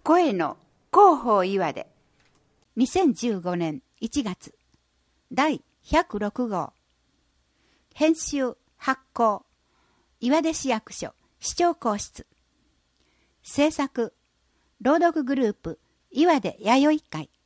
声の広報岩出2015年1月第106号編集発行岩出市役所市長公室制作朗読グループ岩出弥生会。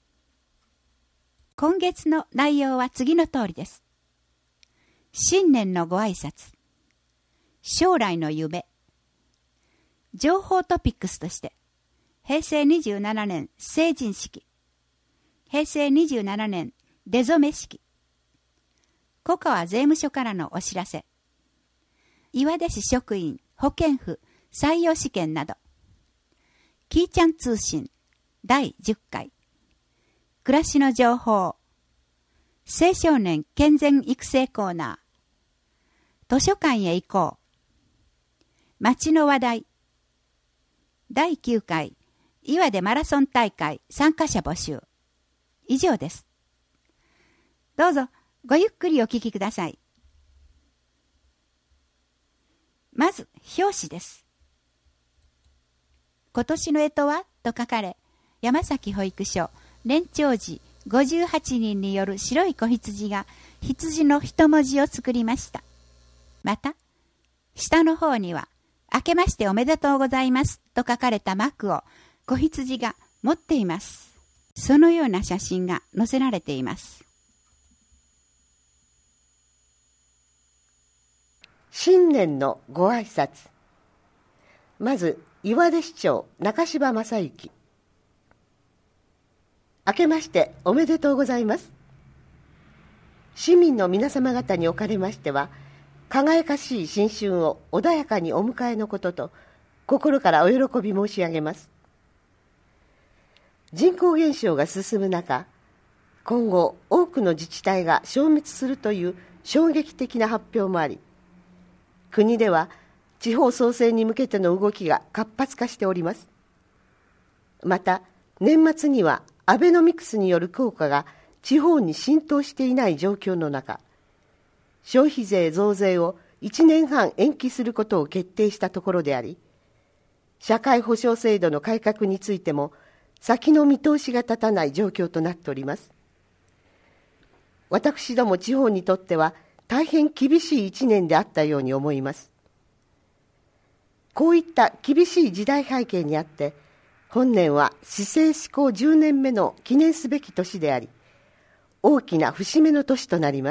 今月の内容は次の通りです。新年のご挨拶、将来の夢、情報トピックスとして平成27年成人式、平成27年出初め式、古川税務署からのお知らせ、岩出市職員保健婦採用試験など、キーちゃん通信第10回、暮らしの情報、青少年健全育成コーナー、図書館へ行こう、街の話題、第9回岩出マラソン大会参加者募集。以上です。どうぞごゆっくりお聞きください。まず表紙です。今年の干支はと書かれ、山崎保育所年長児58人による白い子羊が羊の一文字を作りました。また下の方には明けましておめでとうございますと書かれた幕を子羊が持っています。そのような写真が載せられています。 新年のご挨拶。まず岩出市長中柴正幸。明けましておめでとうございます。市民の皆様方におかれましては、輝かしい新春を穏やかにお迎えのことと心からお喜び申し上げます。人口減少が進む中、今後多くの自治体が消滅するという衝撃的な発表もあり、国では地方創生に向けての動きが活発化しております。また年末にはアベノミクスによる効果が地方に浸透していない状況の中、消費税増税を1年半延期することを決定したところであり、社会保障制度の改革についても先の見通しが立たない状況となっております。私ども地方にとっては大変厳しい1年であったように思います。こういった厳しい時代背景にあって、本年は市政施行10年目の記念すべき年であり、大きな節目の年となります。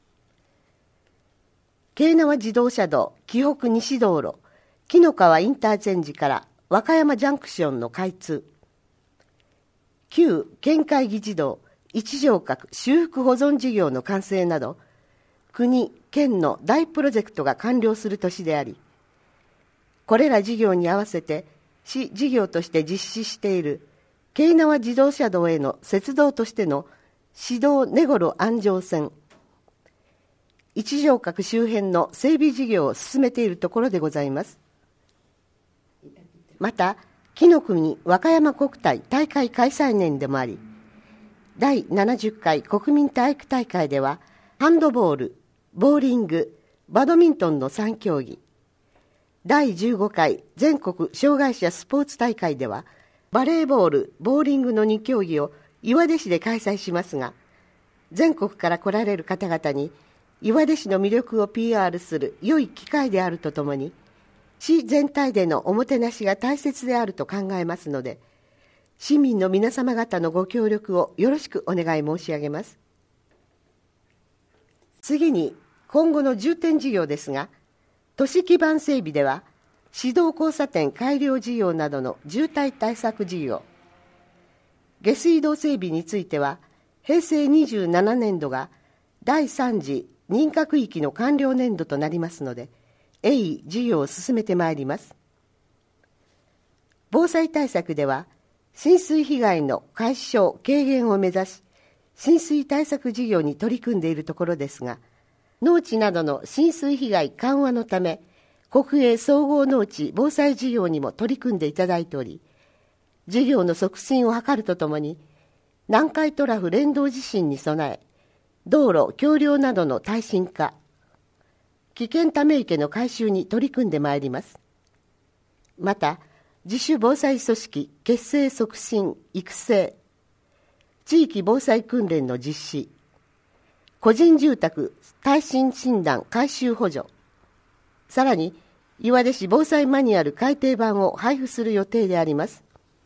京奈和自動車道紀北西道路紀の川インターチェンジから和歌山ジャンクションの開通、旧県会議事堂一条閣修復保存事業の完成など、国・県の大プロジェクトが完了する年であり、これら事業に合わせて市事業として実施している京奈和自動車道への接道としての市道根頃安城線一条閣周辺の整備事業を進めているところでございます。また紀の国和歌山国体大会開催年でもあり、第70回国民体育大会ではハンドボール、ボーリング、バドミントンの3競技、第15回全国障害者スポーツ大会ではバレーボール、ボーリングの2競技を岩出市で開催しますが、全国から来られる方々に岩出市の魅力を PR する良い機会であるとともに、市全体でのおもてなしが大切であると考えますので、市民の皆様方のご協力をよろしくお願い申し上げます。次に今後の重点事業ですが、都市基盤整備では市道交差点改良事業などの渋滞対策事業、下水道整備については平成27年度が第3次認可区域の完了年度となりますので、鋭意事業を進めてまいります。防災対策では浸水被害の解消軽減を目指し、浸水対策事業に取り組んでいるところですが、農地などの浸水被害緩和のため、国営総合農地防災事業にも取り組んでいただいており、事業の促進を図るとともに、南海トラフ連動地震に備え、道路、橋梁などの耐震化、危険ため池の改修に取り組んでまいります。また、 自主防災組織結成促進育成、地域防災訓練の実施、個人住宅耐震診断改修補助、さらに岩出市防災マニュアル改訂版を配布する予定であります。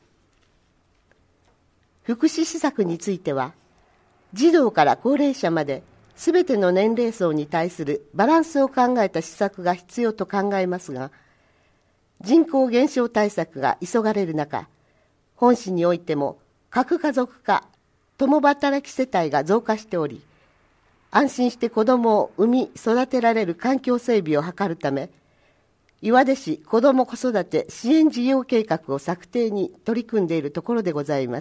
福祉施策については、児童から高齢者まですべての年齢層に対するバランスを考えた施策が必要と考えますが、人口減少対策が急がれる中、本市においても核家族化、共働き世帯が増加しており、安心して子どもを産み育てられる環境整備を図るため、岩出市子ども子育て支援事業計画を策定に取り組んでいるところでございます。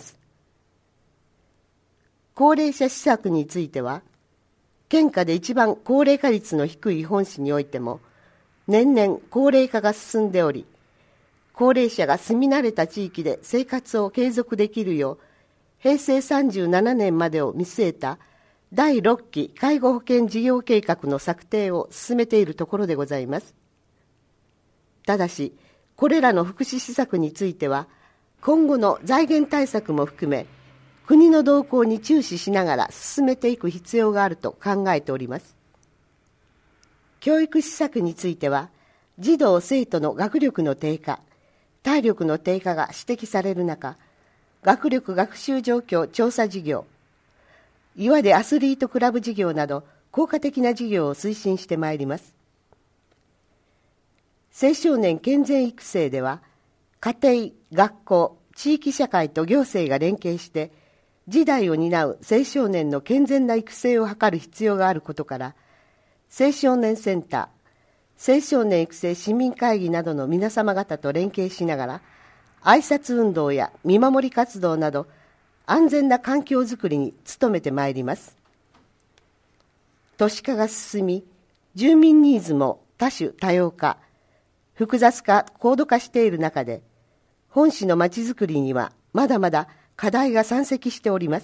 高齢者施策については、県下で一番高齢化率の低い本市においても、年々高齢化が進んでおり、高齢者が住み慣れた地域で生活を継続できるよう、平成37年までを見据えた第6期介護保険事業計画の策定を進めているところでございます。ただし、これらの福祉施策については、今後の財源対策も含め、国の動向に注視しながら進めていく必要があると考えております。教育施策については、児童生徒の学力の低下、体力の低下が指摘される中、学力学習状況調査事業、岩出アスリートクラブ事業など効果的な事業を推進してまいります。青少年健全育成では、家庭、学校、地域社会と行政が連携して次代を担う青少年の健全な育成を図る必要があることから、青少年センター、青少年育成市民会議などの皆様方と連携しながら、挨拶運動や見守り活動など安全な環境づくりに努めてまいります。都市化が進み、住民ニーズも多種多様化、複雑化、高度化している中で、本市のまちづくりにはまだまだ課題が山積しております。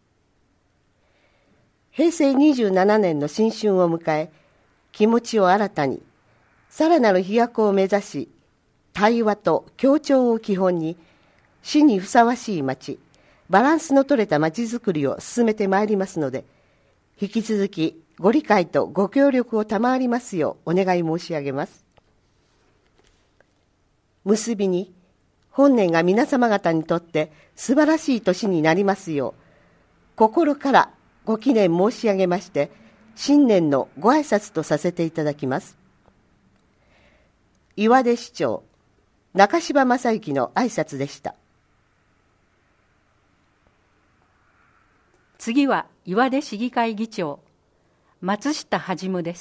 平成27年の新春を迎え、気持ちを新たに、さらなる飛躍を目指し、対話と協調を基本に、市にふさわしい町、バランスの取れた町づくりを進めてまいりますので、引き続きご理解とご協力を賜りますようお願い申し上げます。結びに、本年が皆様方にとって素晴らしい年になりますよう、心からご祈念申し上げまして、新年のご挨拶とさせていただきます。岩出市長、中柴正幸の挨拶でした。 次は岩出市議会議長、松下一です。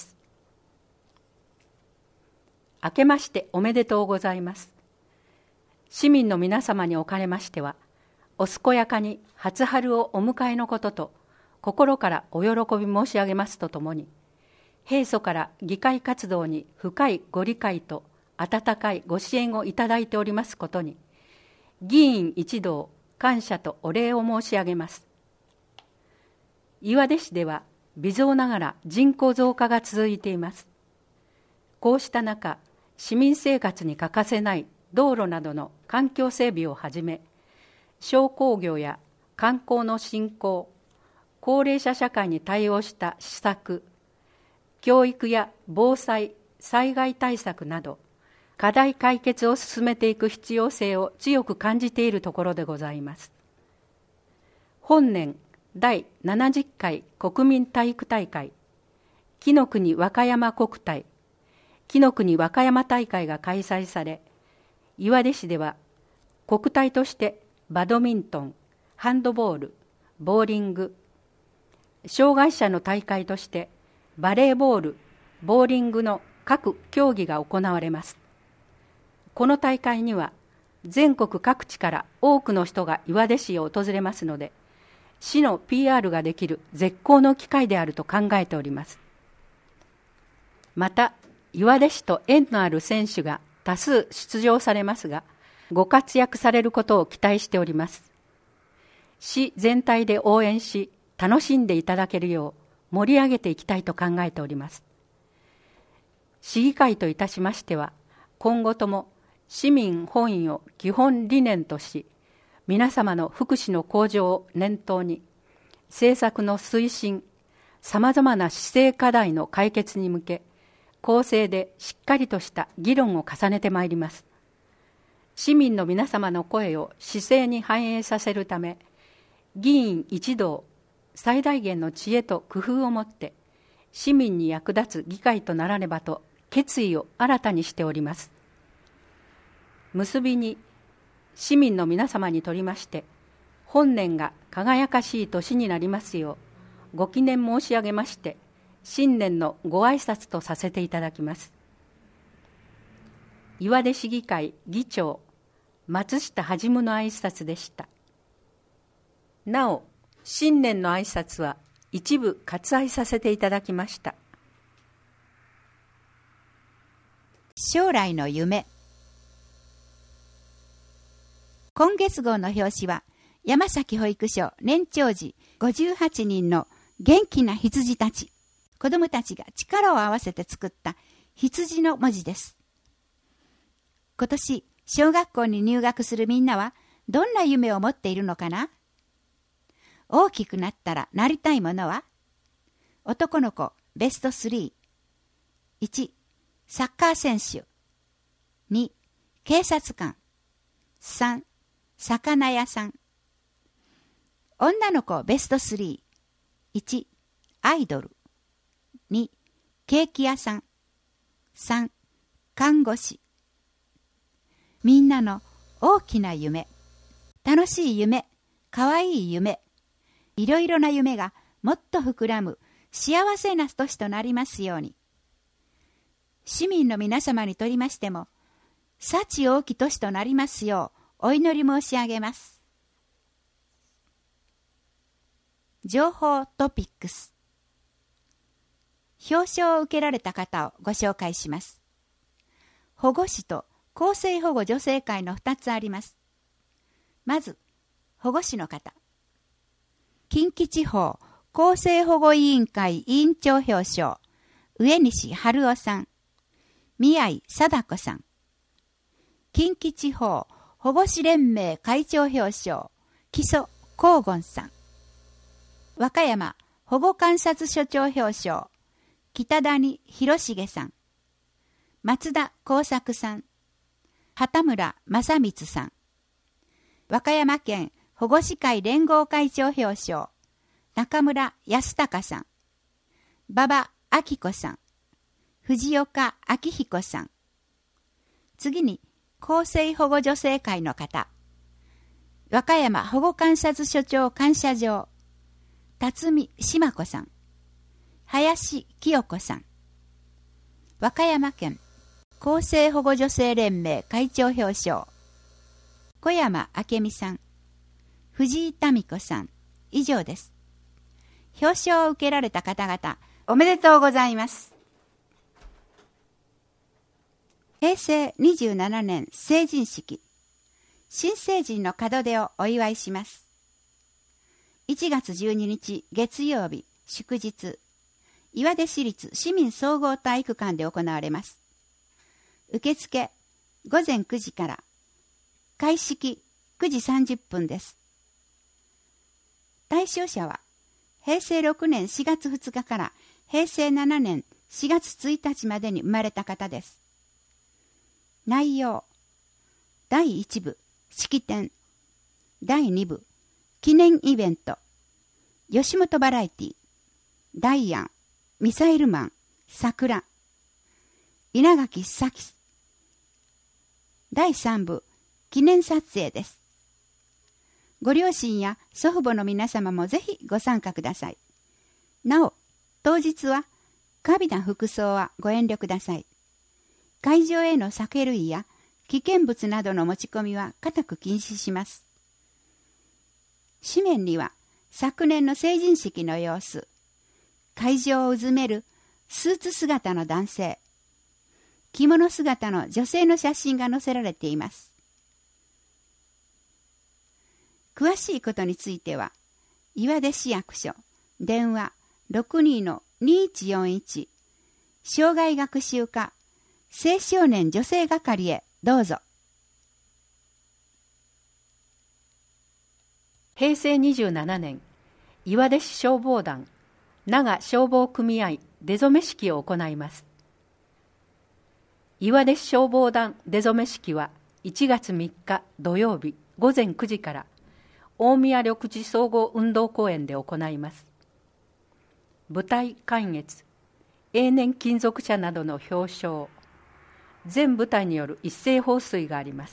明けましておめでとうございます。市民の皆様におかれましては、お健やかに初春をお迎えのことと、心からお喜び申し上げますとともに、平素から議会活動に深いご理解と温かいご支援をいただいておりますことに、議員一同感謝とお礼を申し上げます。岩出市では微増ながら人口増加が続いています。こうした中、市民生活に欠かせない道路などの環境整備をはじめ、商工業や観光の振興、高齢者社会に対応した施策、教育や防災・災害対策など、課題解決を進めていく必要性を強く感じているところでございます。本年第70回国民体育大会、紀の国和歌山国体、紀の国和歌山大会が開催され、岩出市では国体としてバドミントン、ハンドボール、ボーリング、障害者の大会としてバレーボール、ボーリングの各競技が行われます。この大会には全国各地から多くの人が岩出市を訪れますので、市の PR ができる絶好の機会であると考えております。また、岩出市と縁のある選手が多数出場されますが、ご活躍されることを期待しております。市全体で応援し、楽しんでいただけるよう盛り上げていきたいと考えております。市議会といたしましては、今後とも市民本位を基本理念とし、皆様の福祉の向上を念頭に、政策の推進、さまざまな施政課題の解決に向け、公正でしっかりとした議論を重ねてまいります。市民の皆様の声を市政に反映させるため、議員一同、最大限の知恵と工夫をもって、市民に役立つ議会とならねばと決意を新たにしております。結びに、市民の皆様にとりまして、本年が輝かしい年になりますよう、ご記念申し上げまして、新年のご挨拶とさせていただきます。岩出市議会議長、松下はじむの挨拶でした。なお、新年の挨拶は一部割愛させていただきました。 将来の夢。今月号の表紙は、山崎保育所年長児58人の元気な羊たち、子どもたちが力を合わせて作った羊の文字です。今年、小学校に入学するみんなは、どんな夢を持っているのかな？大きくなったらなりたいものは？男の子ベスト3。1、サッカー選手。2、警察官。3、魚屋さん。女の子ベスト3。1、アイドル。2、ケーキ屋さん。3、看護師。みんなの大きな夢、楽しい夢、かわいい夢、いろいろな夢がもっと膨らむ幸せな年となりますように。市民の皆様にとりましても、幸多き年となりますようお祈り申し上げます。情報トピックス。表彰を受けられた方をご紹介します。保護司と厚生保護助成会の2つあります。まず、保護司の方。近畿地方厚生保護委員会委員長表彰、上西春夫さん、宮井貞子さん。近畿地方保護司連盟会長表彰、木曽光権さん。和歌山保護観察所長表彰、北谷博重さん。松田耕作さん。畑村正光さん。和歌山県保護司会連合会長表彰、中村康隆さん。馬場明子さん。藤岡明彦さん。次に、厚生保護助成会の方。和歌山保護観察所長感謝状、辰巳島子さん。林清子さん。和歌山県厚生保護助成連盟会長表彰、小山明美さん。藤井民子さん。以上です。表彰を受けられた方々、おめでとうございます。平成27年成人式、新成人の門出をお祝いします。1月12日月曜日祝日、岩出市立市民総合体育館で行われます。受付午前9時から、開式9時30分です。対象者は、平成6年4月2日から平成7年4月1日までに生まれた方です。内容、第1部、式典。第2部、記念イベント。吉本バラエティ。ダイアン、ミサイルマン、桜。稲垣咲。第3部、記念撮影です。ご両親や祖父母の皆様もぜひご参加ください。なお、当日は、過敏な服装はご遠慮ください。会場への酒類や危険物などの持ち込みは固く禁止します。紙面には、昨年の成人式の様子、会場をうずめるスーツ姿の男性、着物姿の女性の写真が載せられています。詳しいことについては、岩出市役所、電話 62-2141、障害学習課青少年女性係へどうぞ。 平成27年、岩出市消防団長消防組合出初め式を行います。岩出市消防団出初め式は1月3日土曜日午前9時から大宮緑地総合運動公園で行います。舞台観月、永年金属車などの表彰、全部隊による一斉放水があります。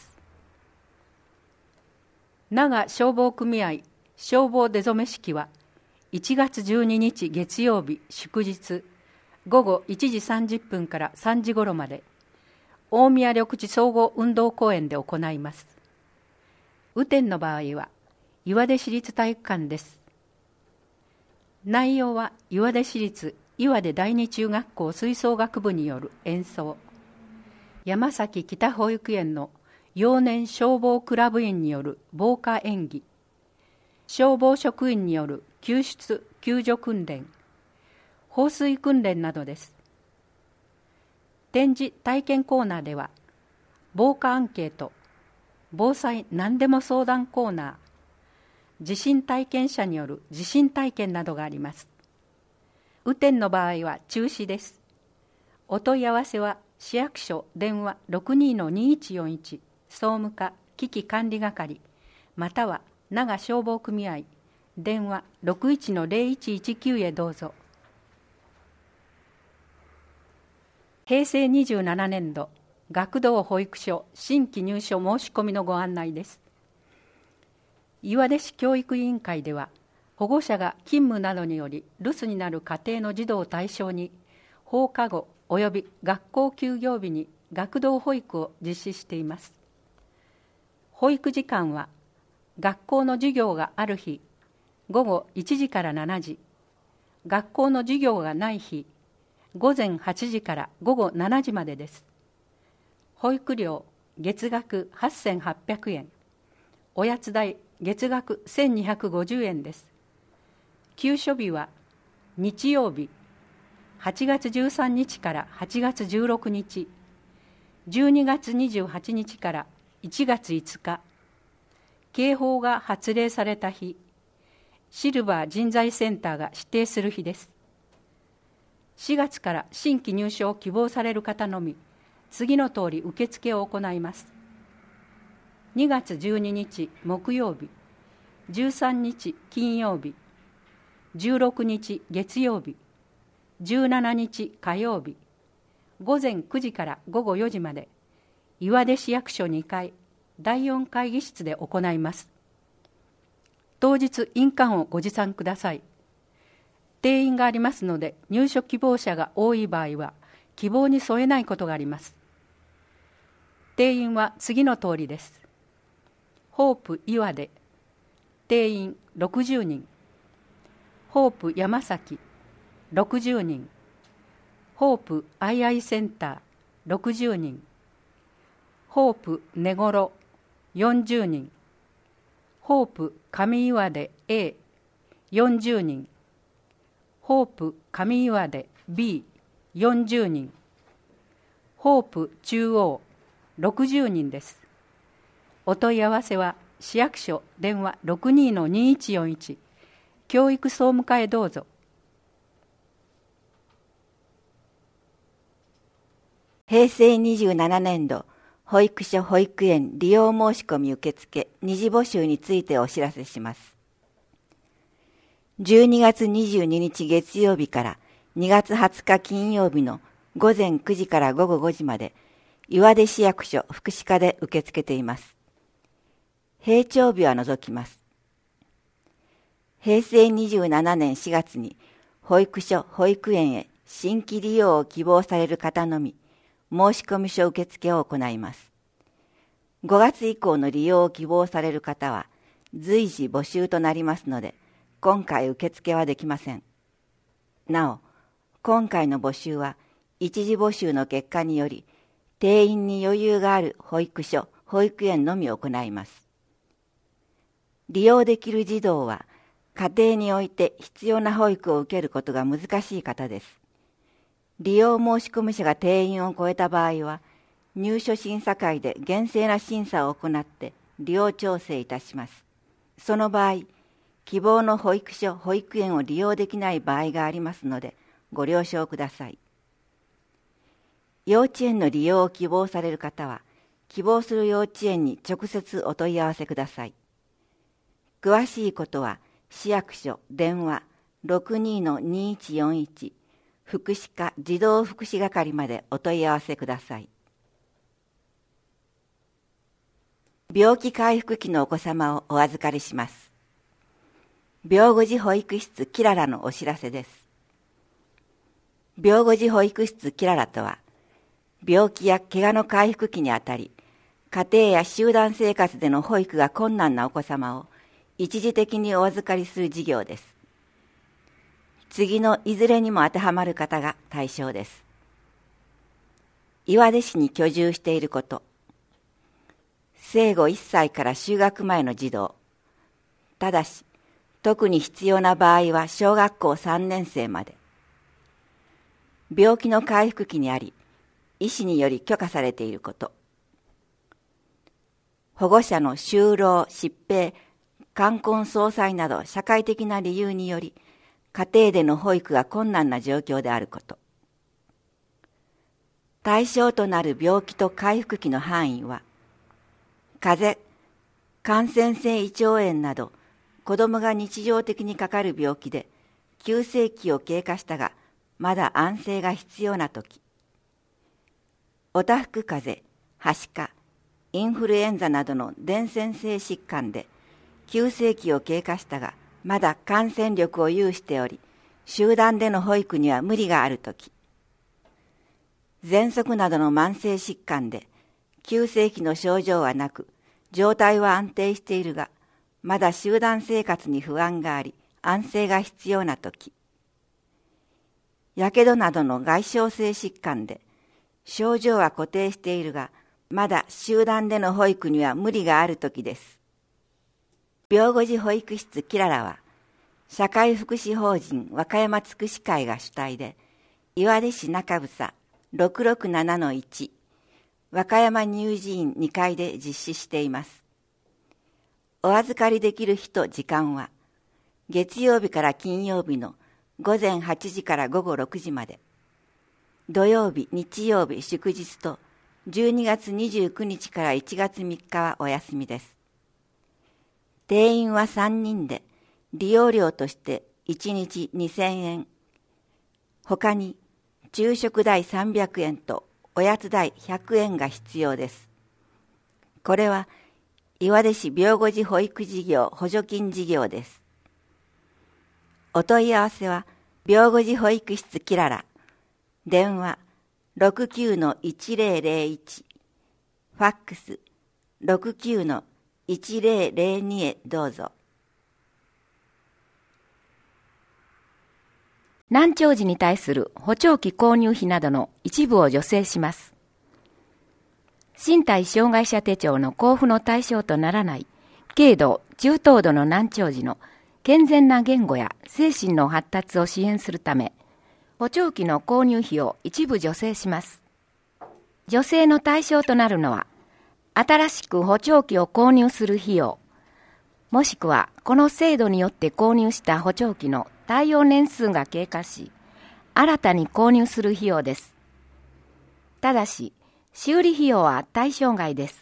長消防組合消防出初め式は1月12日月曜日祝日午後1時30分から3時ごろまで大宮緑地総合運動公園で行います。雨天の場合は岩出市立体育館です。内容は岩出市立岩出第二中学校吹奏楽部による演奏、山崎北保育園の幼年消防クラブ員による防火演技、消防職員による救出救助訓練、放水訓練などです。展示体験コーナーでは防火アンケート、防災何でも相談コーナー、地震体験者による地震体験などがあります。雨天の場合は中止です。お問い合わせは市役所電話 62-2141 総務課危機管理係または長消防組合電話 61-0119 へどうぞ。平成27年度学童保育所新規入所申し込みのご案内です。岩出市教育委員会では保護者が勤務などにより留守になる家庭の児童を対象に放課後および学校休業日に学童保育を実施しています。保育時間は学校の授業がある日午後1時から7時、学校の授業がない日午前8時から午後7時までです。保育料月額8800円、おやつ代月額1250円です。休所日は日曜日8月13日から8月16日、12月28日から1月5日、警報が発令された日、シルバー人材センターが指定する日です。4月から新規入所を希望される方のみ、次の通り受付を行います。2月12日木曜日、13日金曜日、16日月曜日、17日火曜日、午前9時から午後4時まで、岩出市役所2階、第4会議室で行います。当日印鑑をご持参ください。定員がありますので、入所希望者が多い場合は、希望に添えないことがあります。定員は次の通りです。ホープ岩出、定員60人。ホープ山崎、60人。ホープアイアイセンター、60人。ホープ根頃、40人。ホープ上岩出 A、40人。ホープ上岩出 B、40人。ホープ中央、60人です。お問い合わせは市役所電話 62-2141 教育総務課へどうぞ。 平成27年度保育所保育園利用申し込み受付二次募集についてお知らせします。12月22日月曜日から2月20日金曜日の午前9時から午後5時まで岩出市役所福祉課で受け付けています。閉庁日は除きます。平成27年4月に保育所保育園へ新規利用を希望される方のみ申込書受付を行います。5月以降の利用を希望される方は随時募集となりますので、今回受付はできません。なお、今回の募集は一次募集の結果により、定員に余裕がある保育所、保育園のみ行います。利用できる児童は、家庭において必要な保育を受けることが難しい方です。利用申込者が定員を超えた場合は、入所審査会で厳正な審査を行って利用調整いたします。 その場合、希望の保育所・保育園を利用できない場合がありますので、ご了承ください。幼稚園の利用を希望される方は、希望する幼稚園に直接お問い合わせください。詳しいことは、市役所電話 62-2141 福祉課児童福祉係までお問い合わせください。病気回復期のお子様をお預かりします。病後児保育室キララのお知らせです。病後児保育室キララとは、病気や怪我の回復期にあたり、家庭や集団生活での保育が困難なお子様を一時的にお預かりする事業です。次のいずれにも当てはまる方が対象です。岩出市に居住していること、生後1歳から就学前の児童、ただし特に必要な場合は小学校3年生まで、病気の回復期にあり、医師により許可されていること、保護者の就労、疾病、冠婚葬祭など社会的な理由により、家庭での保育が困難な状況であること、対象となる病気と回復期の範囲は、風邪、感染性胃腸炎など、子どもが日常的にかかる病気で、急性期を経過したが、まだ安静が必要なとき、おたふく風邪、はしか、インフルエンザなどの伝染性疾患で、急性期を経過したが、まだ感染力を有しており、集団での保育には無理があるとき、喘息などの慢性疾患で、急性期の症状はなく、状態は安定しているが、まだ集団生活に不安があり、安静が必要なとき、やけどなどの外傷性疾患で、症状は固定しているが、まだ集団での保育には無理があるときです。病後児保育室キララは、社会福祉法人和歌山つくし会が主体で、岩出市中房 667-1 和歌山乳児院2階で実施しています。お預かりできる日と時間は、月曜日から金曜日の午前8時から午後6時まで、土曜日、日曜日、祝日と12月29日から1月3日はお休みです。定員は3人で、利用料として1日2000円。他に、昼食代300円とおやつ代100円が必要です。これは、岩出市病後児保育事業補助金事業です。お問い合わせは、病後児保育室キララ、電話 69-1001、ファックス 69-1002 へどうぞ。 難聴児に対する補聴器購入費などの一部を助成します。身体障害者手帳の交付の対象とならない軽度・中等度の難聴児の健全な言語や精神の発達を支援するため、補聴器の購入費を一部助成します。助成の対象となるのは、新しく補聴器を購入する費用、もしくはこの制度によって購入した補聴器の対応年数が経過し、新たに購入する費用です。ただし、修理費用は対象外です。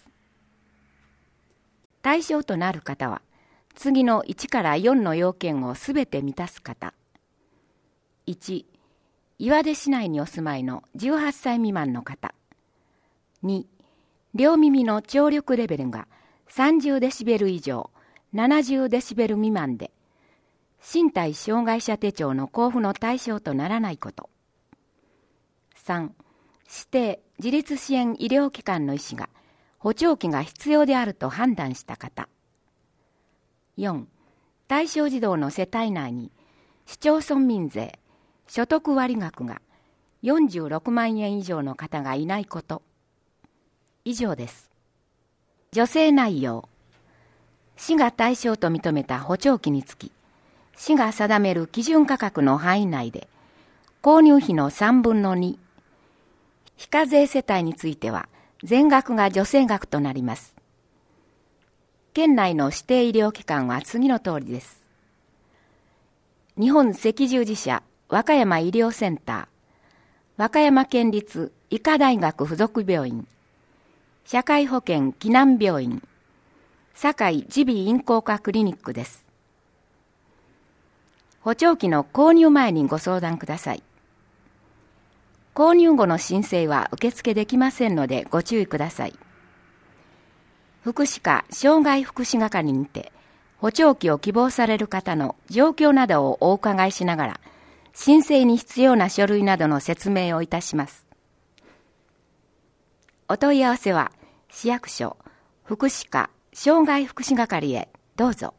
対象となる方は、次の1から4の要件をすべて満たす方。1、岩出市内にお住まいの18歳未満の方。2、両耳の聴力レベルが30デシベル以上、70デシベル未満で、身体障害者手帳の交付の対象とならないこと。3、指定自立支援医療機関の医師が補聴器が必要であると判断した方。4、対象児童の世帯内に市町村民税、所得割額が46万円以上の方がいないこと。以上です。助成内容。市が対象と認めた補聴器につき、市が定める基準価格の範囲内で、購入費の3分の2、非課税世帯については全額が助成額となります。 県内の指定医療機関は次の通りです。日本赤十字社和歌山医療センター、和歌山県立医科大学附属病院、社会保険紀南病院、堺耳鼻咽喉科クリニックです。補聴器の購入前にご相談ください。購入後の申請は受付できませんのでご注意ください。福祉課障害福祉係にて補聴器を希望される方の状況などをお伺いしながら、申請に必要な書類などの説明をいたします。お問い合わせは市役所福祉課障害福祉係へどうぞ。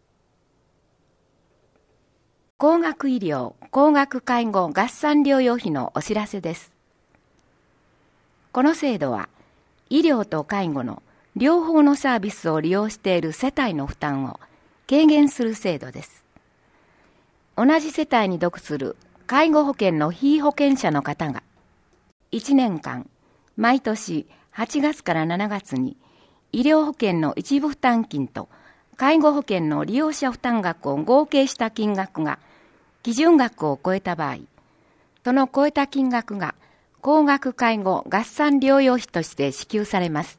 高額医療・高額介護合算療養費のお知らせです。この制度は、医療と介護の両方のサービスを利用している世帯の負担を軽減する制度です。同じ世帯に属する介護保険の被保険者の方が、1年間、毎年8月から7月に医療保険の一部負担金と介護保険の利用者負担額を合計した金額が基準額を超えた場合、その超えた金額が高額介護合算療養費として支給されます。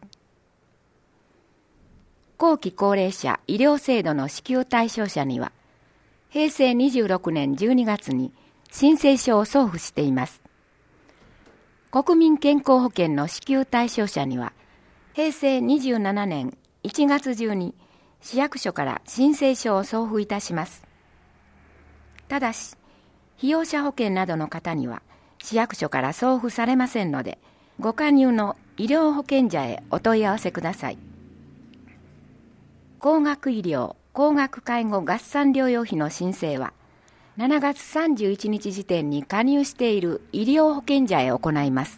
後期高齢者医療制度の支給対象者には、平成26年12月に申請書を送付しています。国民健康保険の支給対象者には、平成27年1月中に市役所から申請書を送付いたします。ただし、被用者保険などの方には市役所から送付されませんので、ご加入の医療保険者へお問い合わせください。高額医療・高額介護合算療養費の申請は、7月31日時点に加入している医療保険者へ行います。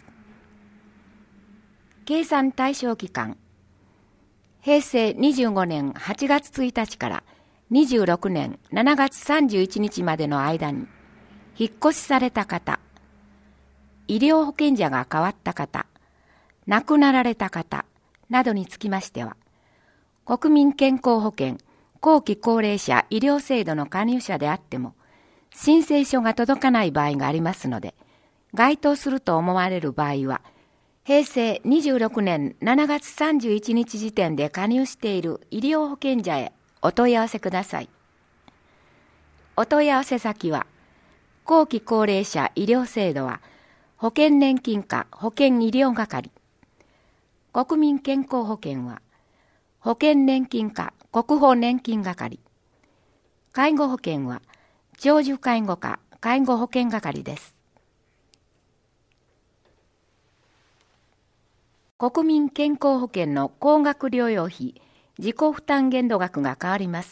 計算対象期間、平成25年8月1日から26年7月31日までの間に、引っ越しされた方、医療保険者が変わった方、亡くなられた方などにつきましては、国民健康保険後期高齢者医療制度の加入者であっても、申請書が届かない場合がありますので、該当すると思われる場合は、平成26年7月31日時点で加入している医療保険者へお問い合わせください。お問い合わせ先は、後期高齢者医療制度は、保険年金課保険医療係。国民健康保険は、保険年金課国保年金係。介護保険は、長寿介護課介護保険係です。国民健康保険の高額療養費自己負担限度額が変わります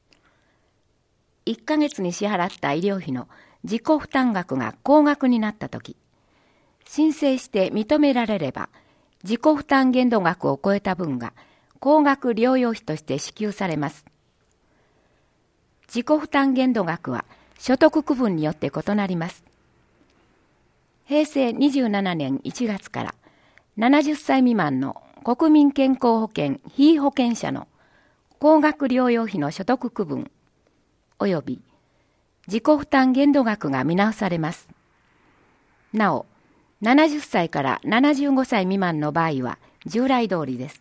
。1ヶ月に支払った医療費の自己負担額が高額になったとき、申請して認められれば、自己負担限度額を超えた分が高額療養費として支給されます。自己負担限度額は所得区分によって異なります。平成27年1月から70歳未満の国民健康保険被保険者の高額療養費の所得区分及び自己負担限度額が見直されます。なお、70歳から75歳未満の場合は従来通りです。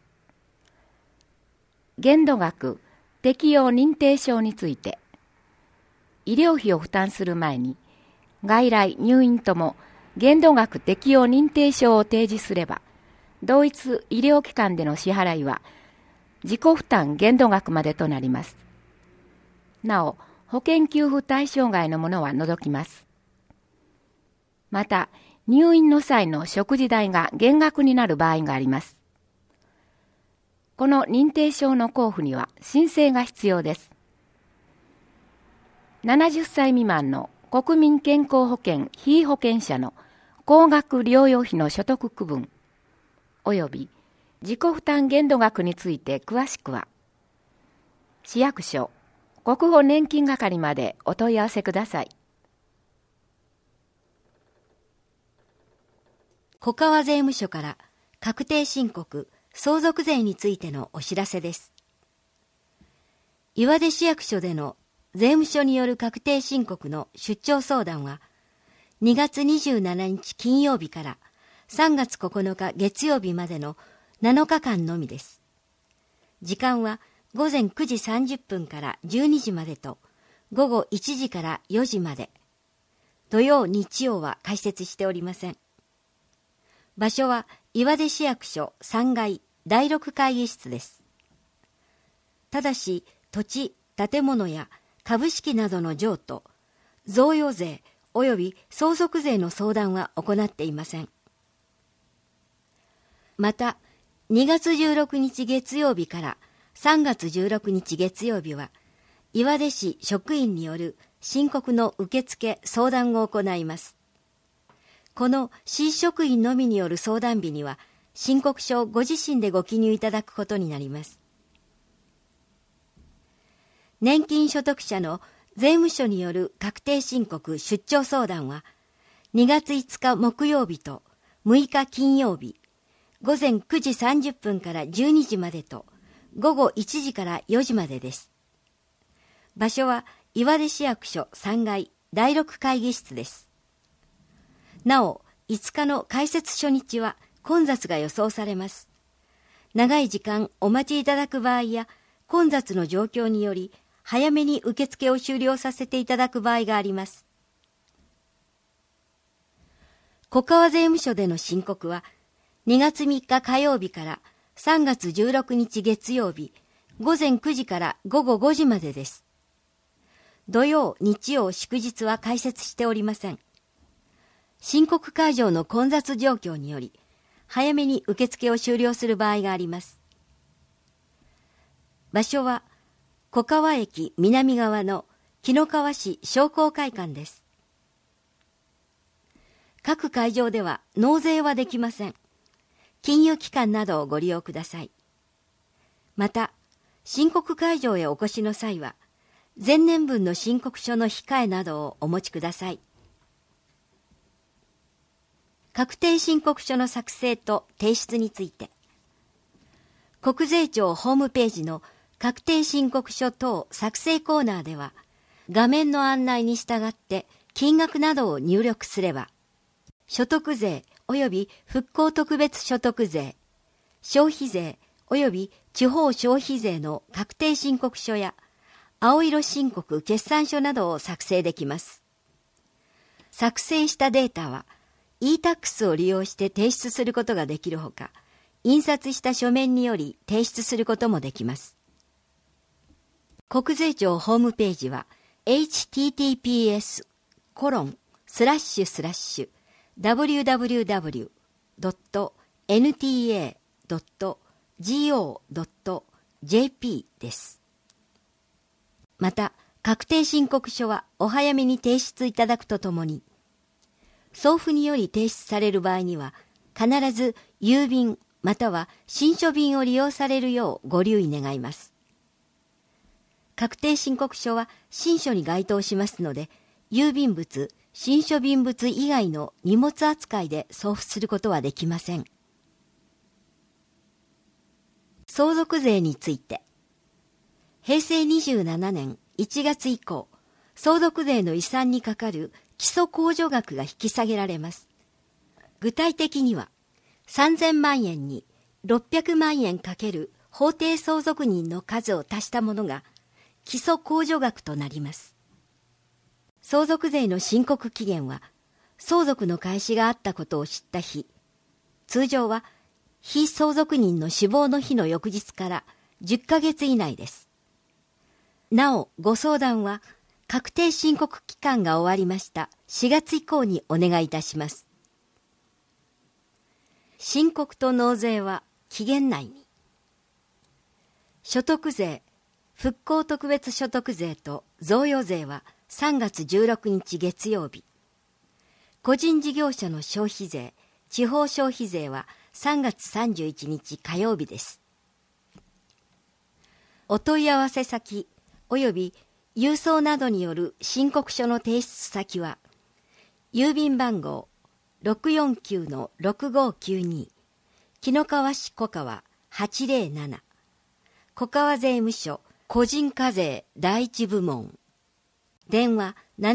限度額適用認定証について、医療費を負担する前に外来・入院とも限度額適用認定証を提示すれば、同一医療機関での支払いは自己負担限度額までとなります。なお、保険給付対象外のものは除きます。また、入院の際の食事代が減額になる場合があります。この認定証の交付には申請が必要です。70歳未満の国民健康保険被保険者の高額療養費の所得区分及び自己負担限度額について詳しくは、市役所国保年金係までお問い合わせください。 小川税務署から確定申告相続税についてのお知らせです。 岩出市役所での税務署による確定申告の出張相談は、2月27日金曜日から3月9日月曜日までの7日間のみです。時間は午前9時30分から12時までと、午後1時から4時まで。土曜、日曜は開設しておりません。場所は岩出市役所3階第6会議室です。ただし、土地、建物や株式などの譲渡、贈与税及び相続税の相談は行っていません。また、2月16日月曜日から3月16日月曜日は、岩出市職員による申告の受付相談を行います。この市職員のみによる相談日には、申告書をご自身でご記入いただくことになります。年金所得者の税務署による確定申告出張相談は、2月5日木曜日と6日金曜日、午前9時30分から12時までと、午後1時から4時までです。場所は岩出市役所3階第6会議室です。なお、5日の開設初日は混雑が予想されます。長い時間お待ちいただく場合や、混雑の状況により、早めに受付を終了させていただく場合があります。小川税務署での申告は、2月3日火曜日から3月16日月曜日、午前9時から午後5時までです。土曜、日曜、祝日は開設しておりません。申告会場の混雑状況により、早めに受付を終了する場合があります。場所は、小川駅南側の紀の川市商工会館です。各会場では納税はできません。金融機関などをご利用ください。また、申告会場へお越しの際は、前年分の申告書の控えなどをお持ちください。確定申告書の作成と提出について、国税庁ホームページの確定申告書等作成コーナーでは、画面の案内に従って金額などを入力すれば、所得税及び復興特別所得税、消費税及び地方消費税の確定申告書や、青色申告決算書などを作成できます。作成したデータは、e-tax を利用して提出することができるほか、印刷した書面により提出することもできます。国税庁ホームページは https://www.nta.go.jp です。また、確定申告書はお早めに提出いただくとともに、送付により提出される場合には、必ず郵便または信書便を利用されるようご留意願います。確定申告書は信書に該当しますので、郵便物、信書便物以外の荷物扱いで送付することはできません。相続税について、平成27年1月以降、相続税の遺産にかかる基礎控除額が引き下げられます。具体的には、3000万円に600万円かける法定相続人の数を足したものが基礎控除額となります。相続税の申告期限は、相続の開始があったことを知った日、通常は被相続人の死亡の日の翌日から10ヶ月以内です。なお、ご相談は、確定申告期間が終わりました4月以降にお願いいたします。申告と納税は期限内に。所得税、復興特別所得税と贈与税は3月16日月曜日。個人事業者の消費税、地方消費税は3月31日火曜日です。お問い合わせ先及び郵送などによる申告書の提出先は、郵便番号 649-6592 紀の川市小川807小川税務署個人課税第一部門。電話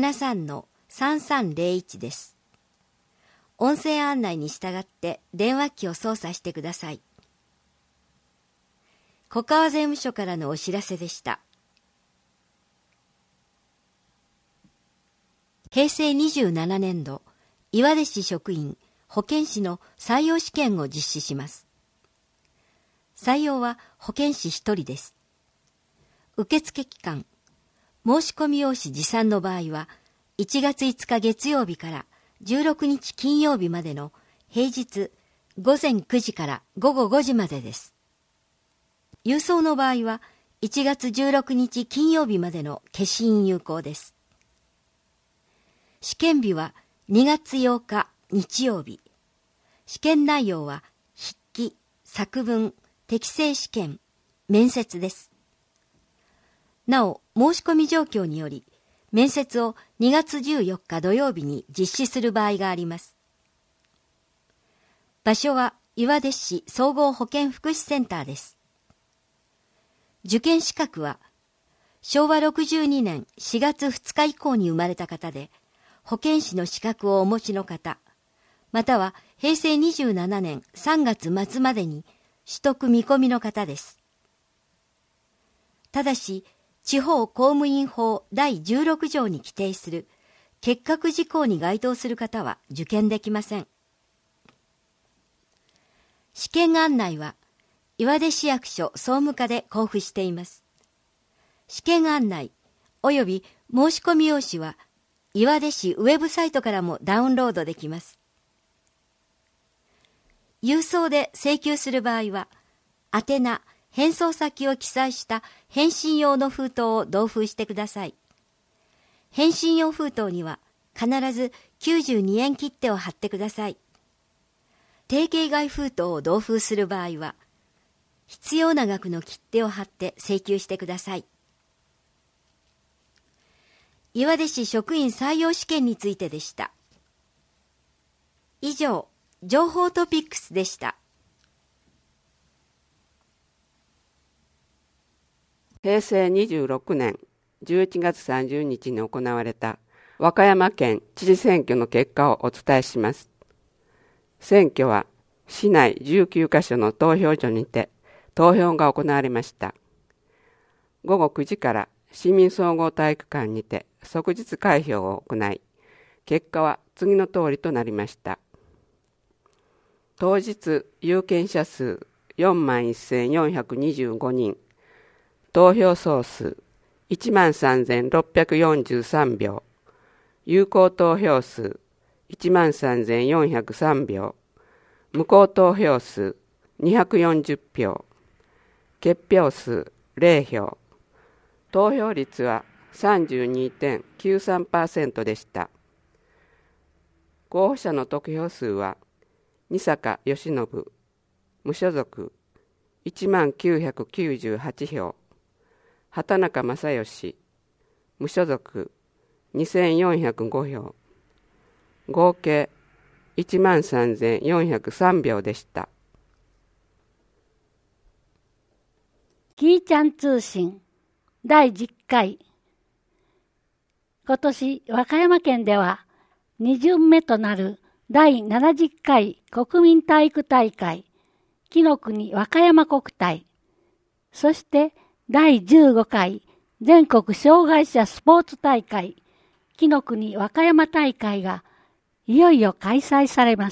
73-3301 です。音声案内に従って電話機を操作してください。小川税務署からのお知らせでした。平成27年度、岩出市職員、保健師の採用試験を実施します。採用は保健師1人です。受付期間、申し込み用紙持参の場合は、1月5日月曜日から16日金曜日までの平日午前9時から午後5時までです。郵送の場合は、1月16日金曜日までの消印有効です。試験日は2月8日日曜日。試験内容は筆記、作文、適正試験、面接です。なお、申し込み状況により、面接を2月14日土曜日に実施する場合があります。場所は岩出市総合保健福祉センターです。受験資格は、昭和62年4月2日以降に生まれた方で、保健師の資格をお持ちの方、または平成27年3月末までに取得見込みの方です。ただし、地方公務員法第16条に規定する欠格事項に該当する方は受験できません。試験案内は岩出市役所総務課で交付しています。試験案内および申し込み用紙は岩出市ウェブサイトからもダウンロードできます。郵送で請求する場合は、宛名、返送先を記載した返信用の封筒を同封してください。返信用封筒には必ず92円切手を貼ってください。定型外封筒を同封する場合は、必要な額の切手を貼って請求してください。岩出市職員採用試験についてでした。以上、情報トピックスでした。 平成26年11月30日に行われた和歌山県知事選挙の結果をお伝えします。選挙は市内19カ所の投票所にて投票が行われました。午後9時から市民総合体育館にて即日開票を行い、結果は次の通りとなりました。当日有権者数41,425人、投票総数13,643票、有効投票数13,403票、無効投票数240票、決票数0票、投票率は 32.93% でした。候補者の得票数は二坂義信、無所属1998票、畑中正義、無所属2405票、合計13,403票でした。 キーちゃん通信第10回。今年和歌山県では2巡目となる第70回国民体育大会紀の国和歌山国体、そして第15回全国障害者スポーツ大会紀の国和歌山大会がいよいよ開催されます。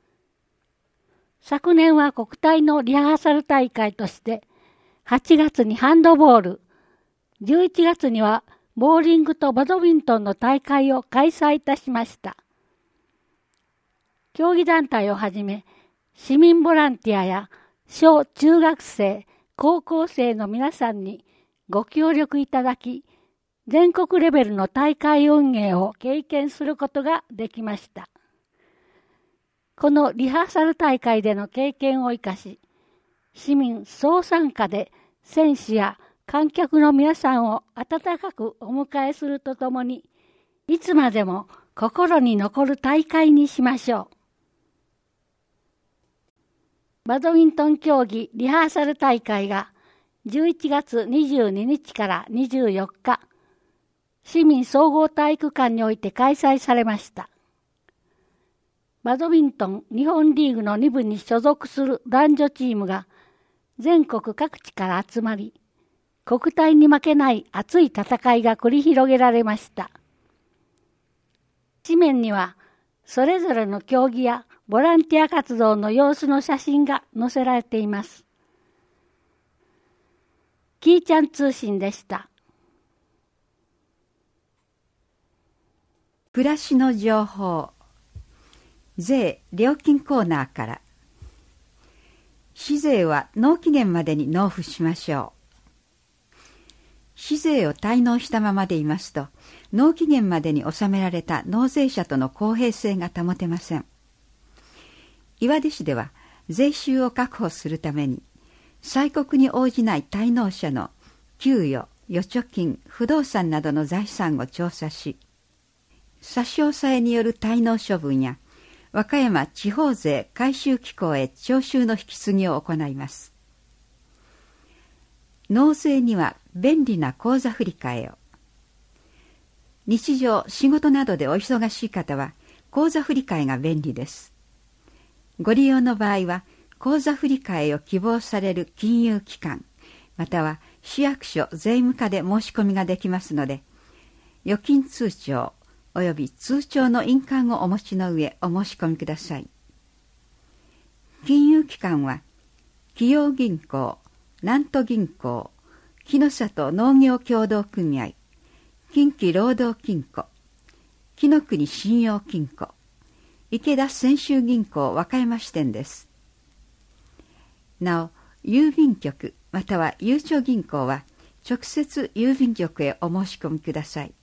昨年は国体のリハーサル大会として8月にハンドボール、11月にはボーリングとバドミントンの大会を開催いたしました。競技団体をはじめ市民ボランティアや小中学生、高校生の皆さんにご協力いただき、全国レベルの大会運営を経験することができました。このリハーサル大会での経験を生かし、市民総参加で選手や観客の皆さんを温かくお迎えするとともに、いつまでも心に残る大会にしましょう。バドミントン競技リハーサル大会が 11月22日から24日、市民総合体育館において開催されました。バドミントン日本リーグの2部に所属する男女チームが全国各地から集まり、国体に負けない熱い戦いが繰り広げられました。紙面にはそれぞれの競技やボランティア活動の様子の写真が載せられています。キーちゃん通信でした。 暮らしの情報、税料金コーナーから。市税は納期限までに納付しましょう。市税を滞納したままでいますと、納期限までに納められた納税者との公平性が保てません。岩出市では税収を確保するために、催告に応じない滞納者の給与、預貯金、不動産などの財産を調査し、差し押さえによる滞納処分や和歌山地方税回収機構へ徴収の引き継ぎを行います。納税には便利な口座振替を。日常仕事などでお忙しい方は口座振替が便利です。ご利用の場合は口座振替を希望される金融機関または市役所税務課で申し込みができますので、預金通帳および通帳の印鑑をお持ちの上お申し込みください。金融機関は紀陽銀行、南都銀行、木の里農業協同組合、近畿労働金庫、紀の国信用金庫、池田泉州銀行和歌山支店です。なお、郵便局またはゆうちょ銀行は直接郵便局へお申し込みください。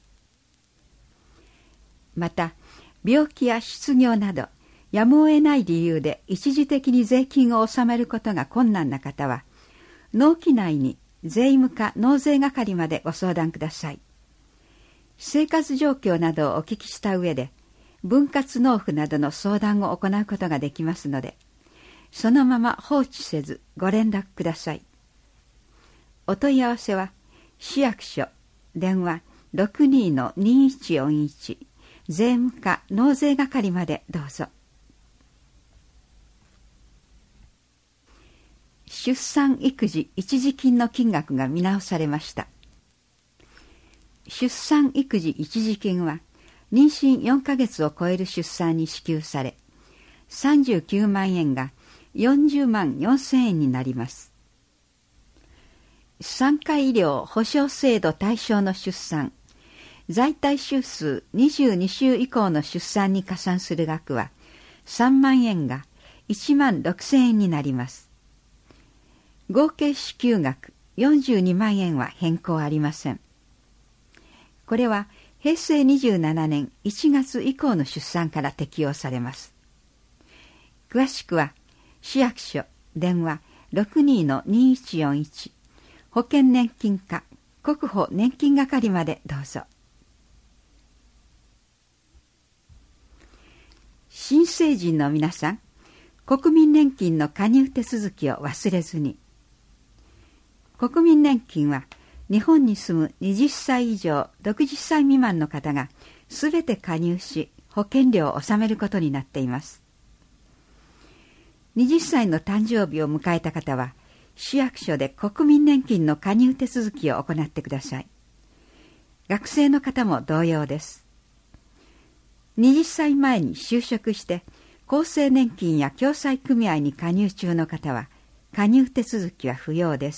また、病気や失業などやむを得ない理由で一時的に税金を納めることが困難な方は、納期内に税務課納税係までご相談ください。生活状況などをお聞きした上で、分割納付などの相談を行うことができますので、そのまま放置せずご連絡ください。お問い合わせは、市役所、電話 62-2141、税務課納税係までどうぞ。出産育児一時金の金額が見直されました。出産育児一時金は、妊娠4ヶ月を超える出産に支給され、39万円が40万4千円になります。産科医療保障制度対象の出産、在宅週数22週以降の出産に加算する額は、3万円が1万6千円になります。合計支給額42万円は変更ありません。これは平成27年1月以降の出産から適用されます。詳しくは市役所電話 62-2141 保険年金課国保年金係までどうぞ。新成人の皆さん、国民年金の加入手続きを忘れずに。国民年金は日本に住む20歳以上60歳未満の方がすべて加入し保険料を納めることになっています。20歳の誕生日を迎えた方は市役所で国民年金の加入手続きを行ってください。学生の方も同様です。20歳前に就職して厚生年金や共済組合に加入中の方は加入手続きは不要です。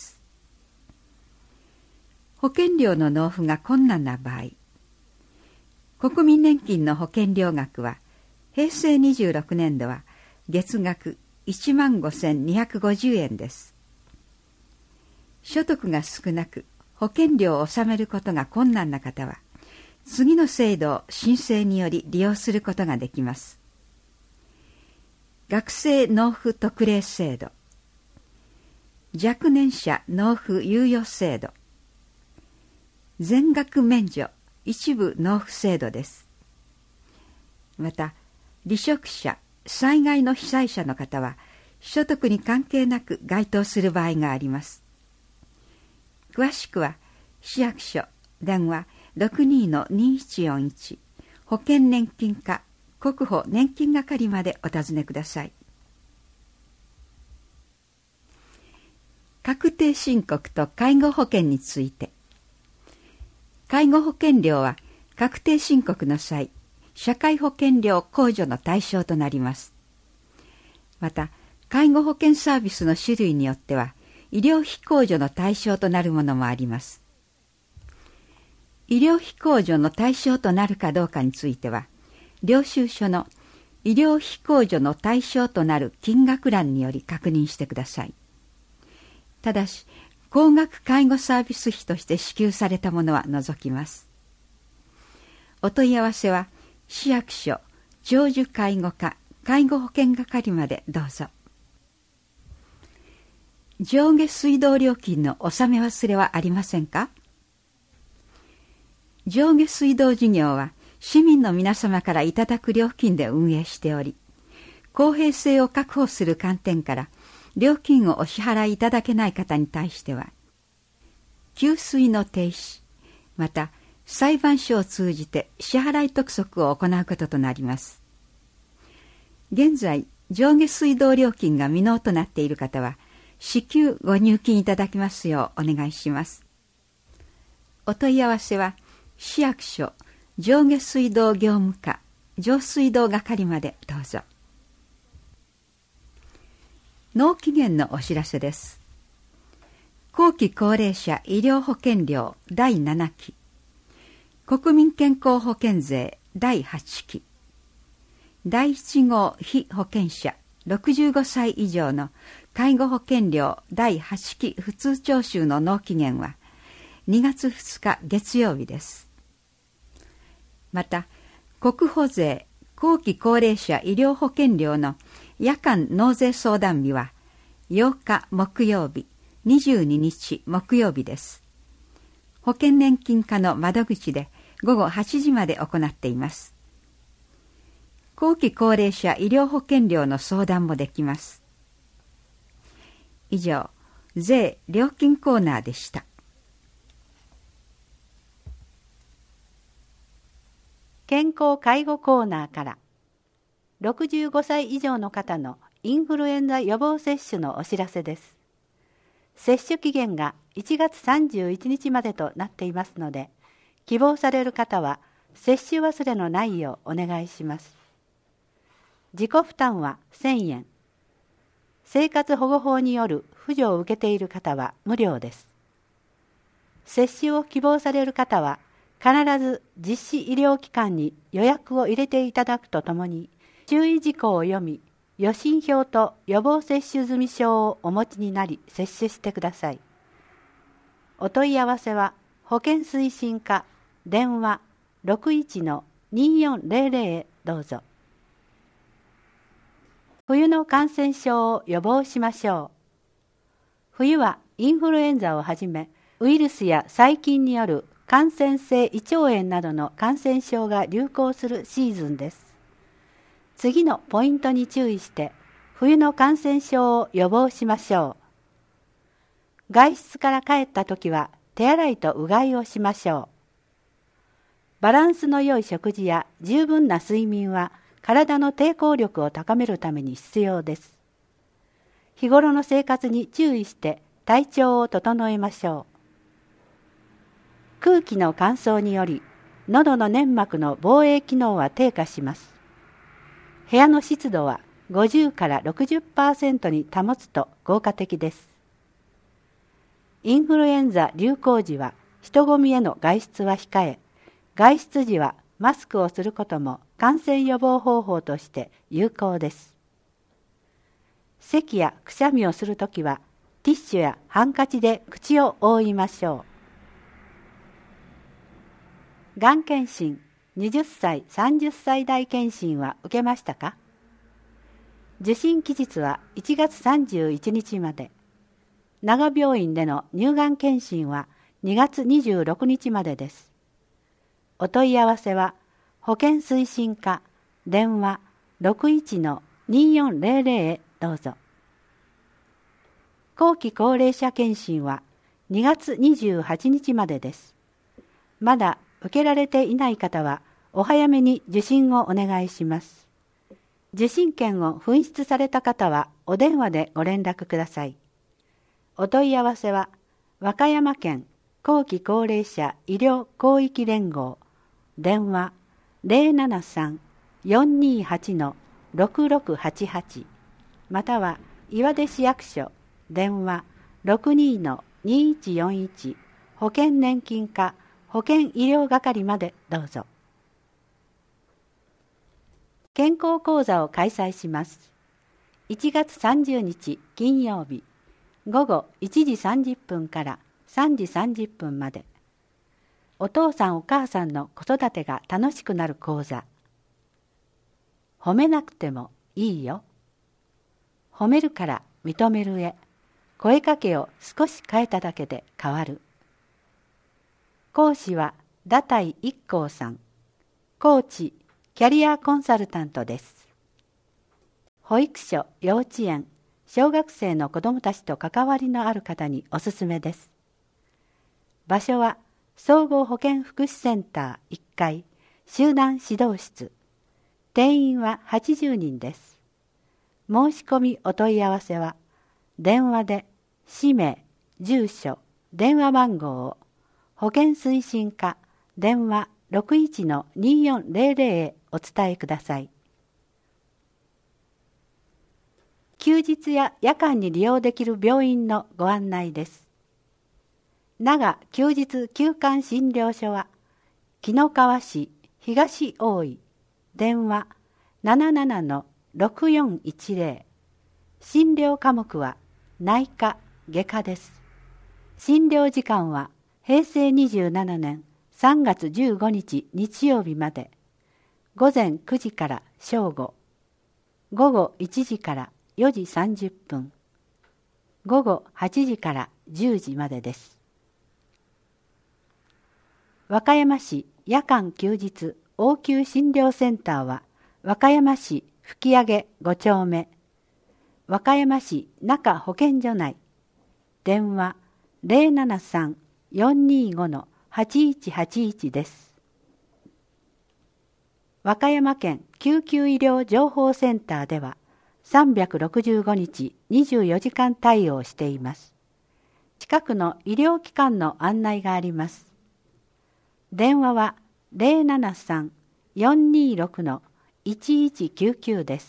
保険料の納付が困難な場合、国民年金の保険料額は平成26年度は月額15,250円です。所得が少なく保険料を納めることが困難な方は、次の制度を申請により利用することができます。学生納付特例制度、若年者納付猶予制度、全額免除一部納付制度です。また、離職者、災害の被災者の方は所得に関係なく該当する場合があります。 詳しくは市役所電話 62-2141 保険年金課国保年金係までお尋ねください。確定申告と介護保険について。介護保険料は確定申告の際、社会保険料控除の対象となります。また、介護保険サービスの種類によっては、医療費控除の対象となるものもあります。医療費控除の対象となるかどうかについては、領収書の医療費控除の対象となる金額欄により確認してください。ただし、高額介護サービス費として支給されたものは除きます。お問い合わせは、市役所長寿介護課介護保険係までどうぞ。上下水道料金の納め忘れはありませんか？上下水道事業は市民の皆様からいただく料金で運営しており、公平性を確保する観点から料金をお支払いいただけない方に対しては、給水の停止、また裁判所を通じて支払い督促を行うこととなります。現在、上下水道料金が未納となっている方は、至急ご入金いただきますようお願いします。お問い合わせは、市役所上下水道業務課上水道係までどうぞ。納期限のお知らせです。後期高齢者医療保険料第7期、国民健康保険税第8期、第1号被保険者65歳以上の介護保険料第8期普通徴収の納期限は2月2日月曜日です。また、国保税後期高齢者医療保険料の夜間納税相談日は8日木曜日、22日木曜日です。保険年金課の窓口で午後8時まで行っています。後期高齢者医療保険料の相談もできます。以上、税料金コーナーでした。 健康介護コーナーから、65歳以上の方のインフルエンザ予防接種のお知らせです。接種期限が1月31日までとなっていますので、希望される方は接種忘れのないようお願いします。自己負担は1000円。生活保護法による扶助を受けている方は無料です。接種を希望される方は必ず実施医療機関に予約を入れていただくとともに、注意事項を読み、予診票と予防接種済証をお持ちになり接種してください。お問い合わせは保健推進課電話 61-2400 へどうぞ。冬の感染症を予防しましょう。冬はインフルエンザをはじめ、ウイルスや細菌による感染性胃腸炎などの感染症が流行するシーズンです。次のポイントに注意して、冬の感染症を予防しましょう。外出から帰ったときは手洗いとうがいをしましょう。バランスの良い食事や十分な睡眠は体の抵抗力を高めるために必要です。日頃の生活に注意して体調を整えましょう。空気の乾燥により喉の粘膜の防衛機能は低下します。部屋の湿度は50から 60% に保つと効果的です。インフルエンザ流行時は人混みへの外出は控え、外出時はマスクをすることも感染予防方法として有効です。咳やくしゃみをするときはティッシュやハンカチで口を覆いましょう。がん検診20歳、30歳代検診は受けましたか？受診期日は1月31日まで。長病院での乳がん検診は2月26日までです。お問い合わせは保健推進課電話 61-2400 へどうぞ。後期高齢者検診は 2月28日までです。まだ受けられていない方はお早めに受信をお願いします。受信券を紛失された方はお電話でご連絡ください。お問い合わせは和歌山県後期高齢者医療広域連合電話 073-428-6688 または岩出市役所電話 62-2141 保険年金課保険医療係までどうぞ。健康講座を開催します。1月30日金曜日午後1時30分から3時30分まで。お父さんお母さんの子育てが楽しくなる講座。褒めなくてもいいよ。褒めるから認めるへ。声かけを少し変えただけで変わる。講師は堕胎一行さん。コーチ、キャリアコンサルタントです。保育所、幼稚園、小学生の子どもたちと関わりのある方におすすめです。場所は総合保健福祉センター1階集団指導室。定員は80人です。申し込みお問い合わせは電話で氏名、住所、電話番号を保健推進課電話 61-2400 へお伝えください。休日や夜間に利用できる病院のご案内です。長休日休館診療所は紀の川市東大井電話 77-6410 診療科目は内科・外科です。診療時間は平成27年3月15日日曜日まで午前9時から正午、午後1時から4時30分、午後8時から10時までです。和歌山市夜間休日応急診療センターは和歌山市吹上5丁目、和歌山市中保健所内、電話 073-425-8181 です。和歌山県救急医療情報センターでは365日24時間対応しています。近くの医療機関の案内があります。電話は 073-426-1199 です。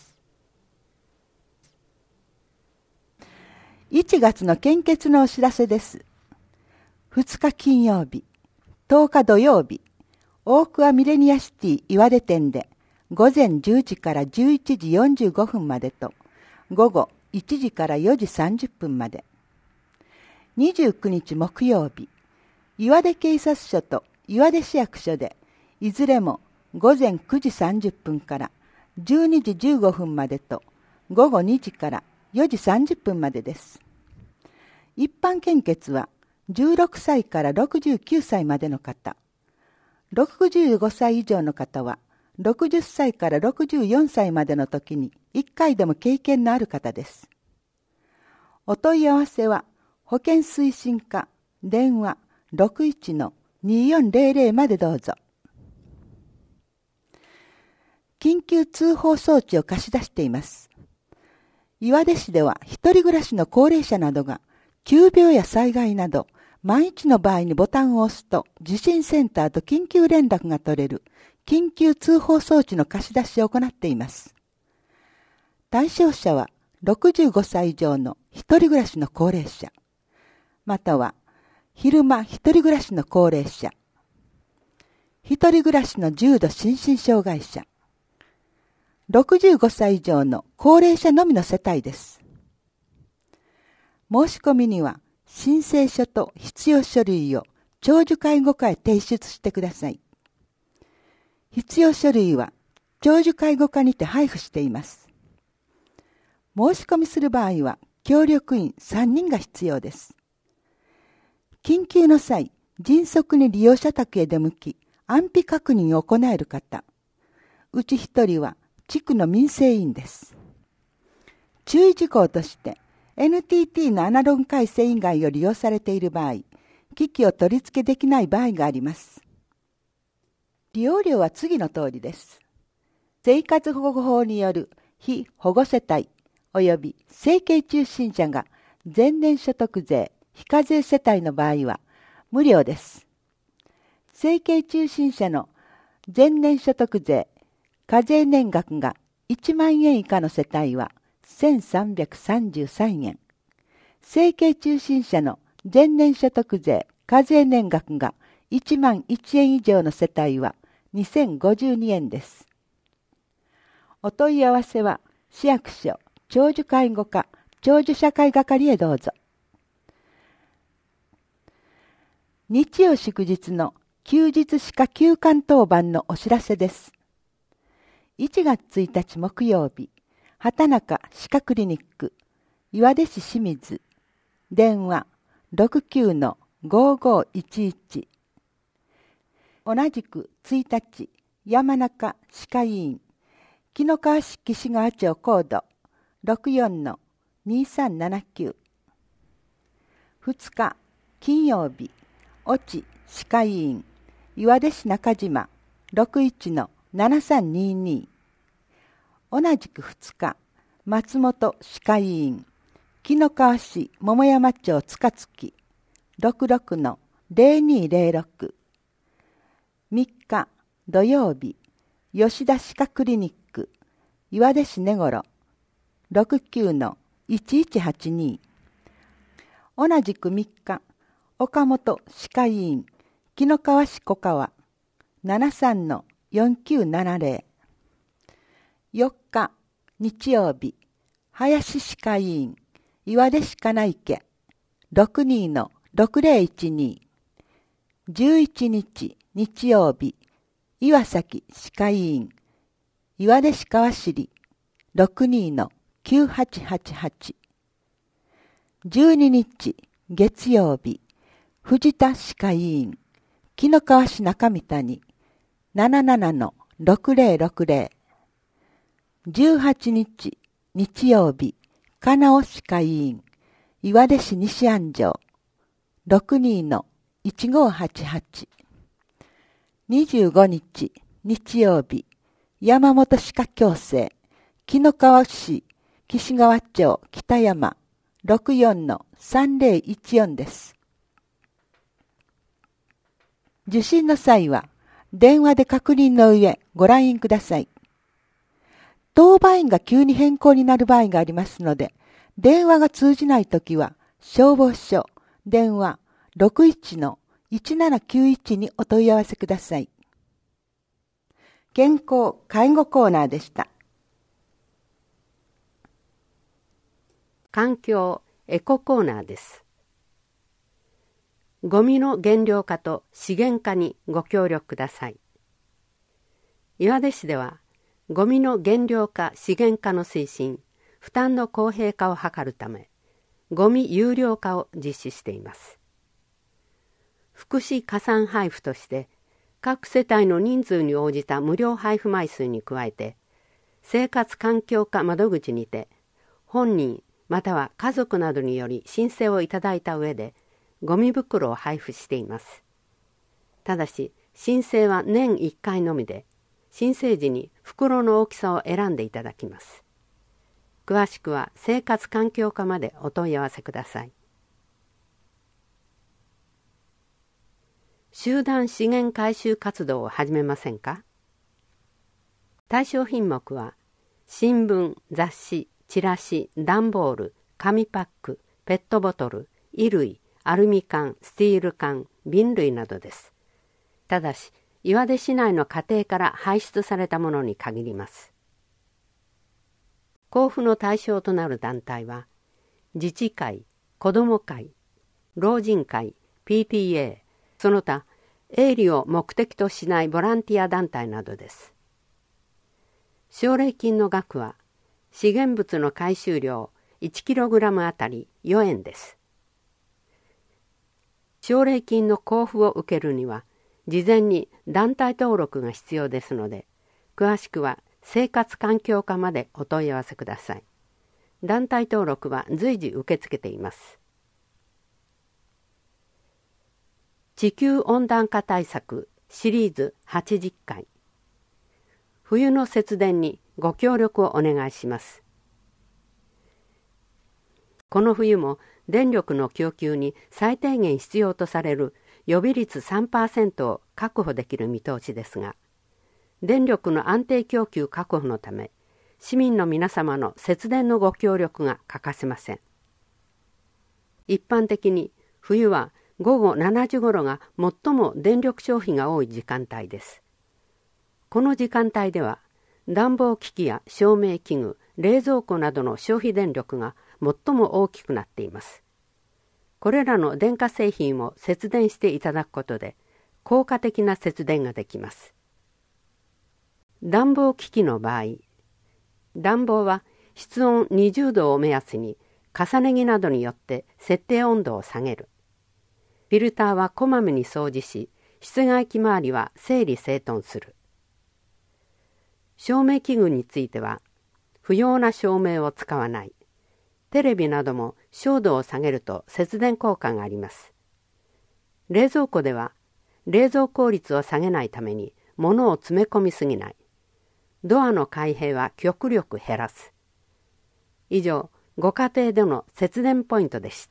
1月の献血のお知らせです。2日金曜日、10日土曜日、大桑ミレニアシティ岩出店で午前10時から11時45分までと午後1時から4時30分まで。29日木曜日、岩出警察署と岩出市役所でいずれも午前9時30分から12時15分までと午後2時から4時30分までです。一般献血は16歳から69歳までの方、65歳以上の方は60歳から64歳までの時に1回でも経験のある方です。お問い合わせは保健推進課電話 61-2400 までどうぞ。緊急通報装置を貸し出しています。岩出市では一人暮らしの高齢者などが急病や災害など万一の場合にボタンを押すと受信センターと緊急連絡が取れる緊急通報装置の貸し出しを行っています。対象者は65歳以上の一人暮らしの高齢者、または昼間一人暮らしの高齢者、一人暮らしの重度心身障害者、65歳以上の高齢者のみの世帯です。申し込みには申請書と必要書類を長寿介護課へ提出してください。必要書類は長寿介護課にて配布しています。申し込みする場合は協力員3人が必要です。緊急の際、迅速に利用者宅へ出向き、安否確認を行える方、うち1人は地区の民生委員です。注意事項として、NTT のアナログ回線以外を利用されている場合、 機器を取り付けできない場合があります。利用料は次の通りです。生活保護法による被保護世帯及び生計中心者が前年所得税非課税世帯の場合は無料です。生計中心者の前年所得税課税年額が1万円以下の世帯は1333円。生計中心者の前年所得税課税年額が1万1円以上の世帯は2052円です。お問い合わせは市役所長寿介護課長寿社会係へどうぞ。日曜祝日の休日歯科休館当番のお知らせです。1月1日木曜日、畑中歯科クリニック、岩出市清水、電話 69-5511。同じく1日、山中歯科医院、紀の川市岸川町コード 64-2379。2日、金曜日、越智歯科医院、岩出市中島 61-7322。同じく2日、松本歯科医院、紀の川市桃山町塚月 66-0206。3日、土曜日、吉田歯科クリニック、岩出市根頃 69-1182。同じく3日、岡本歯科医院、紀の川市小川 73-4970。4日、日曜日、林歯科医院、岩出市金池 62-6012。11日、日曜日、岩崎歯科医院、岩出市川尻 62-9888。12日、月曜日、藤田歯科医院、紀の川市中三谷 77-6060。18日、日曜日、金尾歯科医院、岩出市西安城 62-1588。25日、日曜日、山本歯科矯正、紀の川市岸川町北山 64-3014 です。受診の際は、電話で確認の上ご来院ください。当番員が急に変更になる場合がありますので、電話が通じないときは、消防署、電話 61-1791 にお問い合わせください。健康介護コーナーでした。 環境エココーナーです。ゴミの減量化と資源化にご協力ください。岩出市では、ゴミの減量化資源化の推進、負担の公平化を図るため、ゴミ有料化を実施しています。福祉加算配布として、各世帯の人数に応じた無料配布枚数に加えて、生活環境課窓口にて、本人または家族などにより申請をいただいた上で、ゴミ袋を配布しています。ただし、申請は年1回のみで、申請時に袋の大きさを選んでいただきます。詳しくは生活環境課までお問い合わせください。集団資源回収活動を始めませんか？対象品目は、新聞、雑誌、チラシ、段ボール、紙パック、ペットボトル、衣類、アルミ缶、スティール缶、瓶類などです。ただし、岩出市内の家庭から排出されたものに限ります。交付の対象となる団体は、自治会、子ども会、老人会、PTA、その他、営利を目的としないボランティア団体などです。奨励金の額は、資源物の回収量 1kg あたり4円です。奨励金の交付を受けるには、事前に団体登録が必要ですので、詳しくは生活環境課までお問い合わせください。団体登録は随時受け付けています。 地球温暖化対策シリーズ80回。冬の節電にご協力をお願いします。この冬も電力の供給に最低限必要とされる予備率 3% を確保できる見通しですが、電力の安定供給確保のため、市民の皆様の節電のご協力が欠かせません。一般的に冬は午後7時頃が最も電力消費が多い時間帯です。この時間帯では暖房機器や照明器具、冷蔵庫などの消費電力が最も大きくなっています。これらの電化製品を節電していただくことで効果的な節電ができます。暖房機器の場合、暖房は室温20度を目安に重ね着などによって設定温度を下げる。フィルターはこまめに掃除し、室外機周りは整理整頓する。照明器具については、不要な照明を使わない。テレビなども照度を下げると節電効果があります。冷蔵庫では、冷蔵効率を下げないために物を詰め込みすぎない。ドアの開閉は極力減らす。以上、ご家庭での節電ポイントでした。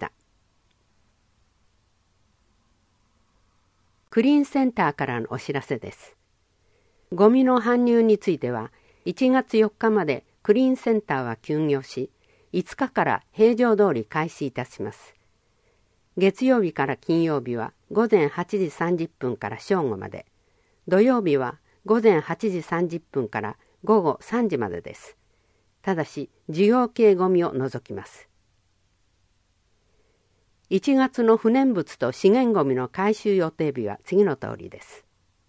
クリーンセンターからのお知らせです。ゴミの搬入については、1月4日までクリーンセンターは休業し、5日から平常通り開始いたします。月曜日から金曜日は午前8時30分から正午まで、土曜日は午前8時30分から午後3時までです。ただし、事業系ゴミを除きます。1月の不燃物と資源ゴミの回収予定日は次の通りです。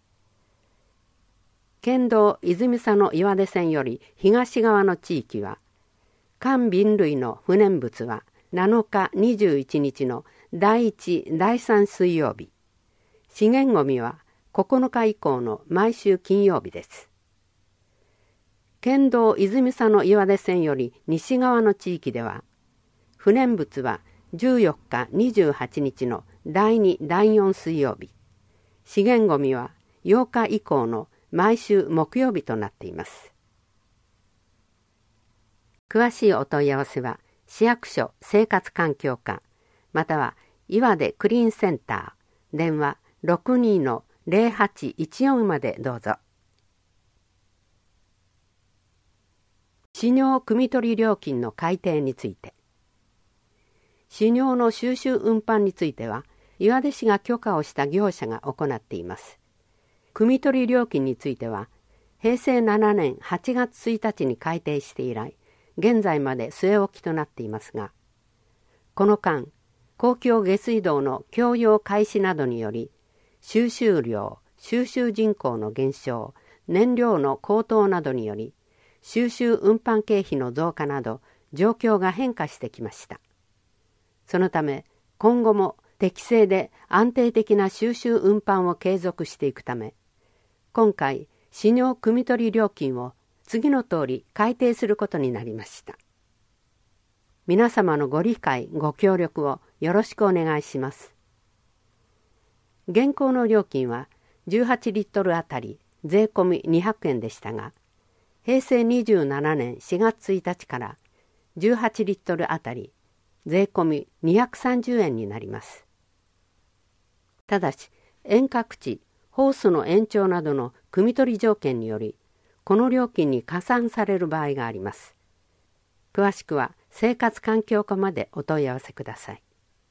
県道泉佐野岩出線より東側の地域は、缶瓶類の不燃物は7日21日の第1、第3水曜日、資源ゴミは9日以降の毎週金曜日です。県道泉佐野岩出線より西側の地域では、不燃物は14日28日の第2、第4水曜日、資源ゴミは8日以降の毎週木曜日となっています。詳しいお問い合わせは市役所生活環境課または岩出クリーンセンター電話 62-0814 までどうぞ。飼料汲み取り料金の改定について。飼料の収集運搬については岩出市が許可をした業者が行っています。汲み取り料金については平成7年8月1日に改定して以来現在まで据え置きとなっていますが、この間公共下水道の供用開始などにより収集量、収集人口の減少、燃料の高騰などにより収集運搬経費の増加など状況が変化してきました。そのため今後も適正で安定的な収集運搬を継続していくため、今回飼料汲み取り料金を次の通り改定することになりました。皆様のご理解ご協力をよろしくお願いします。現行の料金は18リットルあたり税込み200円でしたが、平成27年4月1日から18リットルあたり税込み230円になります。ただし遠隔地、ホースの延長などの汲み取り条件によりこの料金に加算される場合があります。詳しくは生活環境課までお問い合わせください。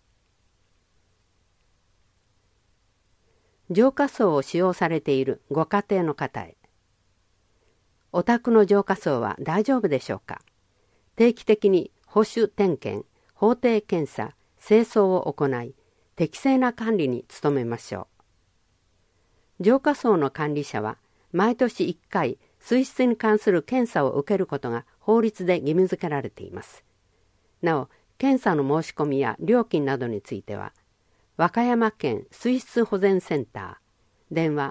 浄化槽を使用されているご家庭の方へ。お宅の浄化槽は大丈夫でしょうか。定期的に保守点検、法定検査、清掃を行い、適正な管理に努めましょう。浄化槽の管理者は毎年1回水質に関する検査を受けることが法律で義務付けられています。なお、検査の申し込みや料金などについては、和歌山県水質保全センター、電話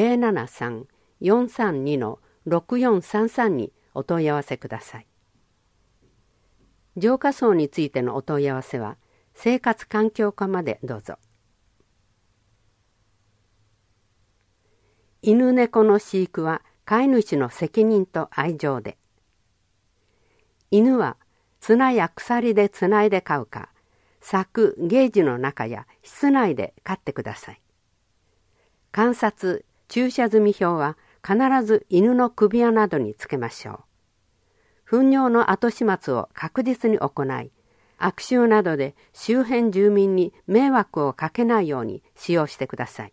073-432-6433 にお問い合わせください。浄化槽についてのお問い合わせは、生活環境課までどうぞ。 犬猫の飼育は飼い主の責任と愛情で。犬は綱や鎖でつないで飼うか、柵、ゲージの中や室内で飼ってください。観察、注射済み表は必ず犬の首輪などにつけましょう。糞尿の後始末を確実に行い、悪臭などで周辺住民に迷惑をかけないように使用してください。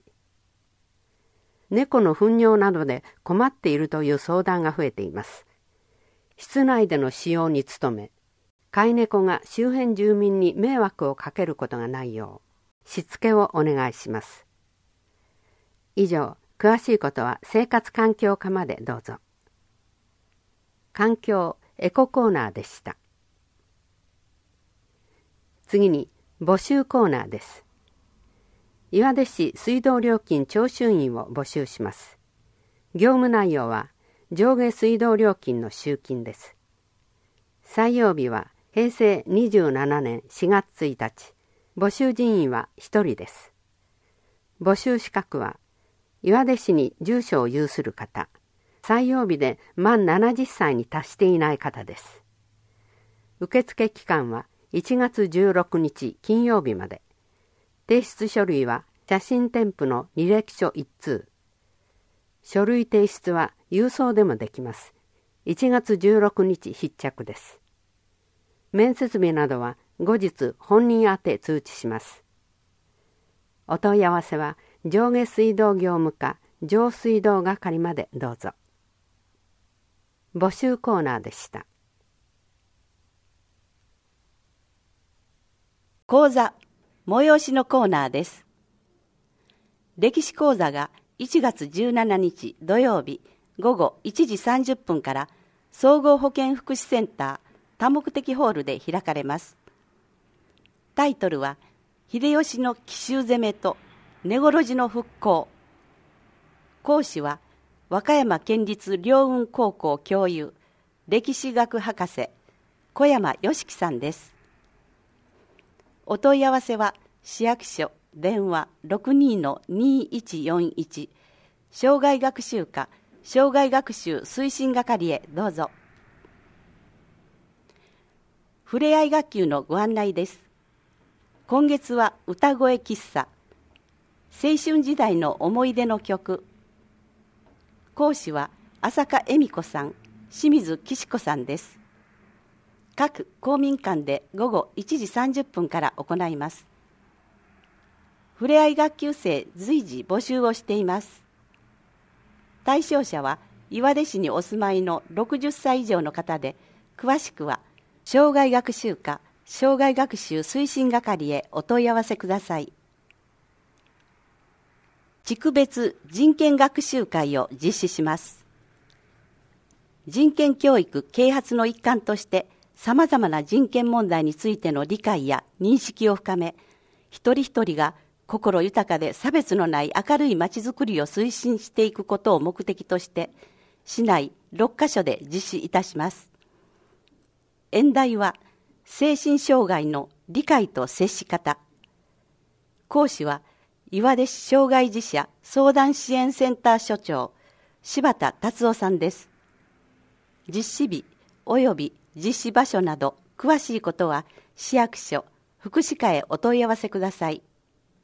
猫の糞尿などで困っているという相談が増えています。室内での使用に努め、飼い猫が周辺住民に迷惑をかけることがないよう、しつけをお願いします。以上、詳しいことは生活環境課までどうぞ。環境エココーナーでした。次に募集コーナーです。岩出市水道料金徴収員を募集します。業務内容は上下水道料金の集金です。採用日は平成27年4月1日。募集人員は1人です。募集資格は岩出市に住所を有する方、採用日で満70歳に達していない方です。受付期間は1月16日金曜日まで。提出書類は写真添付の履歴書1通。書類提出は郵送でもできます。1月16日必着です。面接日などは後日本人宛て通知します。お問い合わせは上下水道業務課上水道係までどうぞ。募集コーナーでした。 講座催しのコーナーです。歴史講座が1月17日土曜日午後1時30分から総合保健福祉センター多目的ホールで開かれます。タイトルは秀吉の奇襲攻めと根来路の復興。講師は和歌山県立凌雲高校教諭歴史学博士小山良樹さんです。お問い合わせは市役所電話 62-2141 障害学習課障害学習推進係へどうぞ。ふれあい学級のご案内です。今月は歌声喫茶青春時代の思い出の曲。講師は浅香恵美子さん、清水岸子さんです。各公民館で午後1時30分から行います。ふれあい学級生随時募集をしています。対象者は岩出市にお住まいの60歳以上の方で、詳しくは障害学習課障害学習推進係へお問い合わせください。地区別人権学習会を実施します。人権教育啓発の一環としてさまざまな人権問題についての理解や認識を深め、一人一人が心豊かで差別のない明るいまちづくりを推進していくことを目的として、市内6カ所で実施いたします。演題は、精神障害の理解と接し方。講師は、岩出市障害児者相談支援センター所長、柴田達夫さんです。実施日及び実施場所など詳しいことは市役所福祉課へお問い合わせください。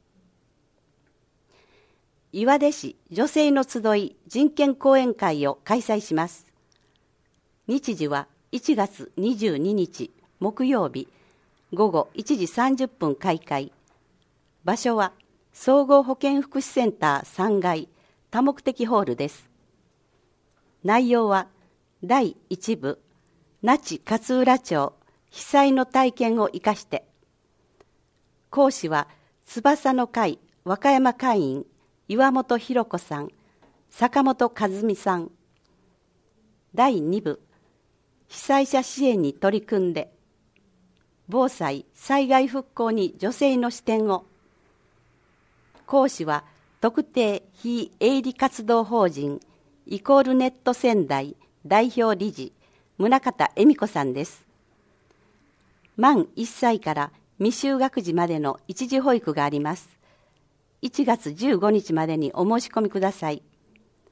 岩出市女性の集い人権講演会を開催します。日時は1月22日木曜日午後1時30分開会。場所は総合保健福祉センター3階多目的ホールです。内容は第1部那智勝浦町被災の体験を生かして。講師は翼の会和歌山会員岩本博子さん、坂本和美さん。第2部被災者支援に取り組んで。防災・災害復興に女性の視点を。講師は特定非営利活動法人イコールネット仙台代表理事宗像恵美子さんです。満1歳から未就学児までの一時保育があります。1月15日までにお申し込みください。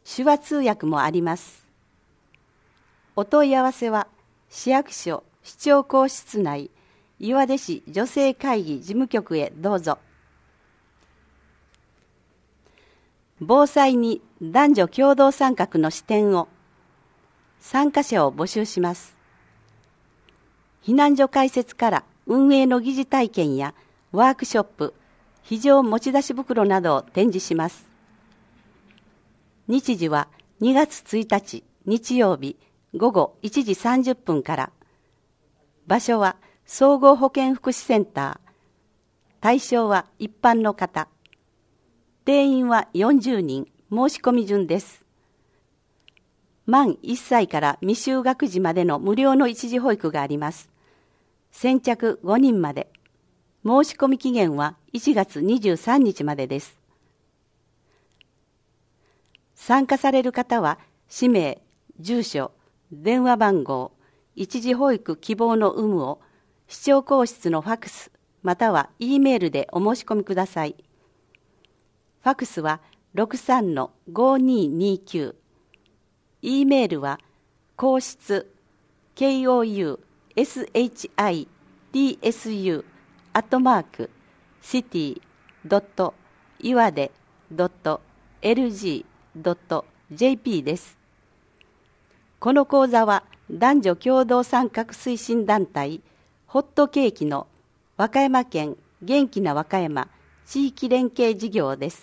手話通訳もあります。お問い合わせは市役所市長公室内岩出市女性会議事務局へどうぞ。防災に男女共同参画の視点を、参加者を募集します。避難所開設から運営の疑似体験やワークショップ、非常持ち出し袋などを展示します。日時は2月1日日曜日午後1時30分から。場所は総合保健福祉センター。対象は一般の方。定員は40人、申し込み順です。満1歳から未就学児までの無料の一時保育があります。先着5人まで。申し込み期限は1月23日までです。参加される方は、氏名、住所、電話番号、一時保育希望の有無を、市長公室のファクス、または E メールでお申し込みください。ファクスは 63-5229。E メールは、公室、koushitu.city.iwade.lg.jp です。この講座は男女共同参画推進団体ホットケーキの和歌山県元気な和歌山地域連携事業です。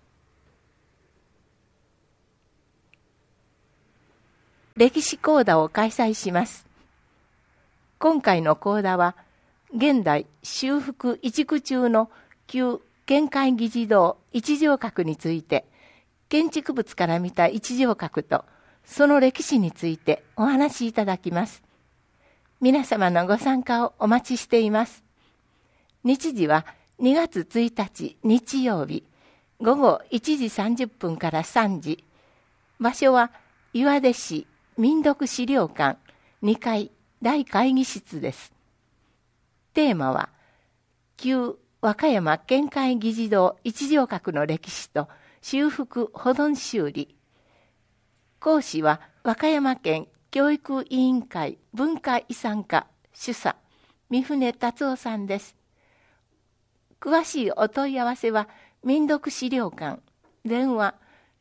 歴史講座を開催します。今回の講座は、現代修復移築中の旧県会議事堂一条閣について、建築物から見た一条閣とその歴史についてお話しいただきます。皆様のご参加をお待ちしています。日時は2月1日日曜日午後1時30分から3時。場所は岩出市民読資料館2階大会議室です。テーマは旧和歌山県会議事堂一条閣の歴史と修復保存修理。講師は和歌山県教育委員会文化遺産課主査三船達夫さんです。詳しいお問い合わせは民読資料館電話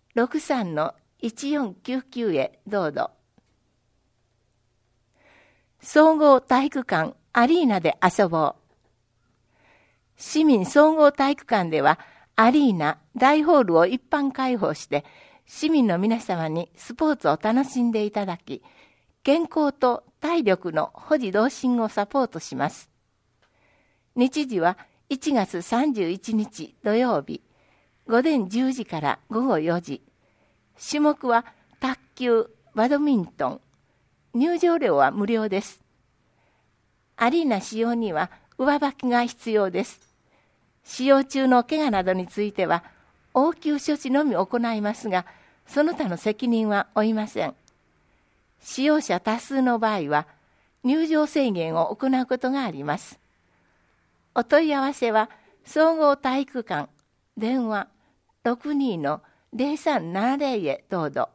63-1499 へどうぞ。総合体育館アリーナで遊ぼう。市民総合体育館ではアリーナ大ホールを一般開放して市民の皆様にスポーツを楽しんでいただき、健康と体力の保持同心をサポートします。日時は1月31日土曜日、午前10時から午後4時。種目は卓球、バドミントン。入場料は無料です。アリーナ使用には上履きが必要です。使用中の怪我などについては、応急処置のみ行いますが、その他の責任は負いません。使用者多数の場合は、入場制限を行うことがあります。お問い合わせは、総合体育館、電話 62-0370 へどうぞ。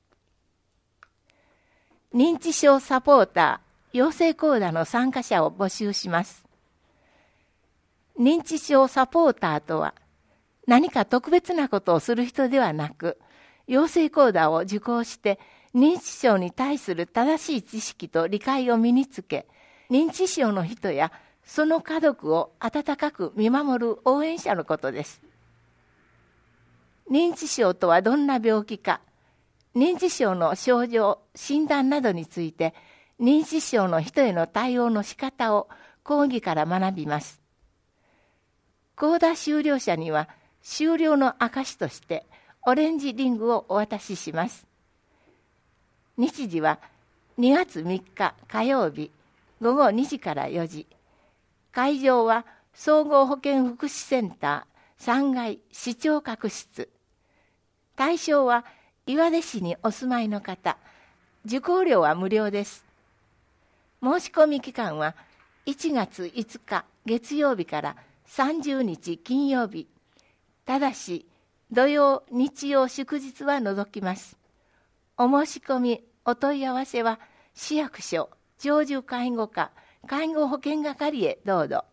認知症サポーター、養成講座の参加者を募集します。認知症サポーターとは、何か特別なことをする人ではなく、養成講座を受講して認知症に対する正しい知識と理解を身につけ、認知症の人やその家族を温かく見守る応援者のことです。認知症とはどんな病気か、認知症の症状、診断などについて、認知症の人への対応の仕方を講義から学びます。講座修了者には、修了の証としてオレンジリングをお渡しします。日時は2月3日火曜日午後2時から4時。会場は総合保健福祉センター3階市長閣室。対象は岩出市にお住まいの方。受講料は無料です。申し込み期間は1月5日月曜日から30日金曜日。ただし、 土曜、日曜、祝日は除きます。お申し込み、お問い合わせは市役所、長寿介護課、介護保険係へどうぞ。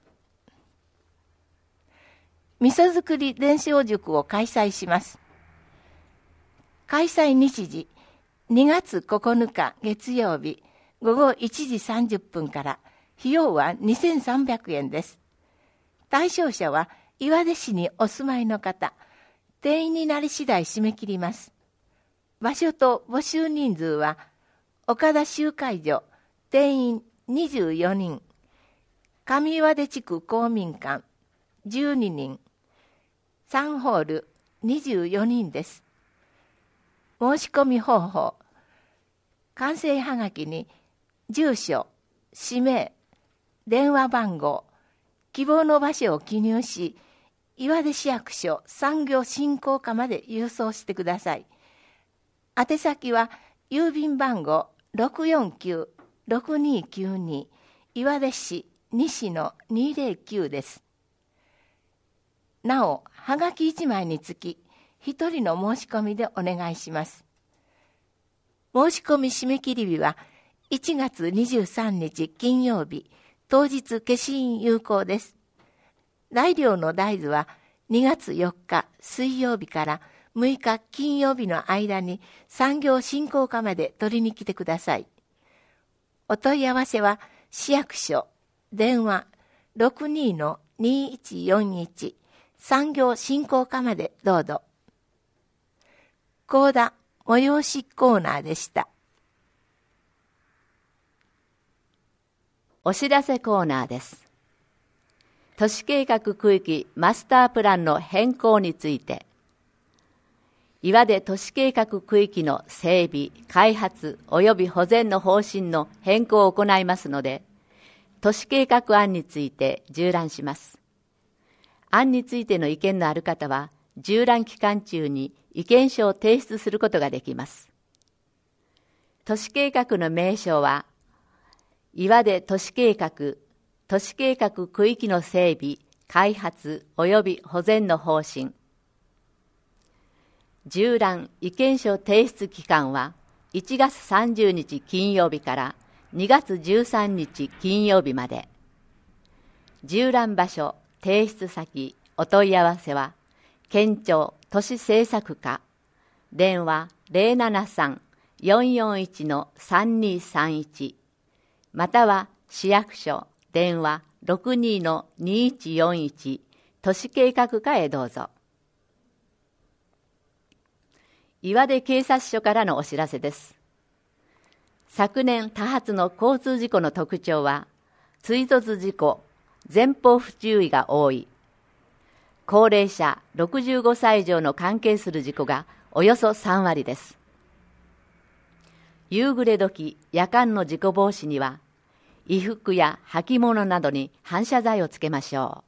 味噌作り伝承塾を開催します。開催日時、2月9日月曜日午後1時30分から、費用は2300円です。対象者は岩出市にお住まいの方、定員になり次第締め切ります。場所と募集人数は、岡田集会所、定員24人、上岩出地区公民館12人、3ホール24人です。申し込み方法、完成はがきに住所、氏名、電話番号、希望の場所を記入し、岩出市役所産業振興課まで郵送してください。宛先は郵便番号 649-6292 岩出市西の209です。なお、はがき1枚につき1人の申し込みでお願いします。申し込み締め切り日は1月23日金曜日、当日消印有効です。材料の大豆は2月4日水曜日から6日金曜日の間に産業振興課まで取りに来てください。お問い合わせは市役所、電話 62-2141 産業振興課までどうぞ。高田催しコーナーでした。 お知らせコーナーです。都市計画区域マスタープランの変更について、岩出都市計画区域の整備、開発及び保全の方針の変更を行いますので、都市計画案について縦覧します。案についての意見のある方は、縦覧期間中に意見書を提出することができます。都市計画の名称は、岩出都市計画、都市計画区域の整備、開発及び保全の方針。縦覧意見書提出期間は1月30日金曜日から2月13日金曜日まで。縦覧場所、提出先、お問い合わせは、県庁都市政策課、電話 073-441-3231、または市役所、電話 62-2141 都市計画課へどうぞ。岩出警察署からのお知らせです。昨年多発の交通事故の特徴は、追突事故、前方不注意が多い。高齢者65歳以上の関係する事故がおよそ3割です。夕暮れ時、夜間の事故防止には、衣服や履物などに反射材をつけましょ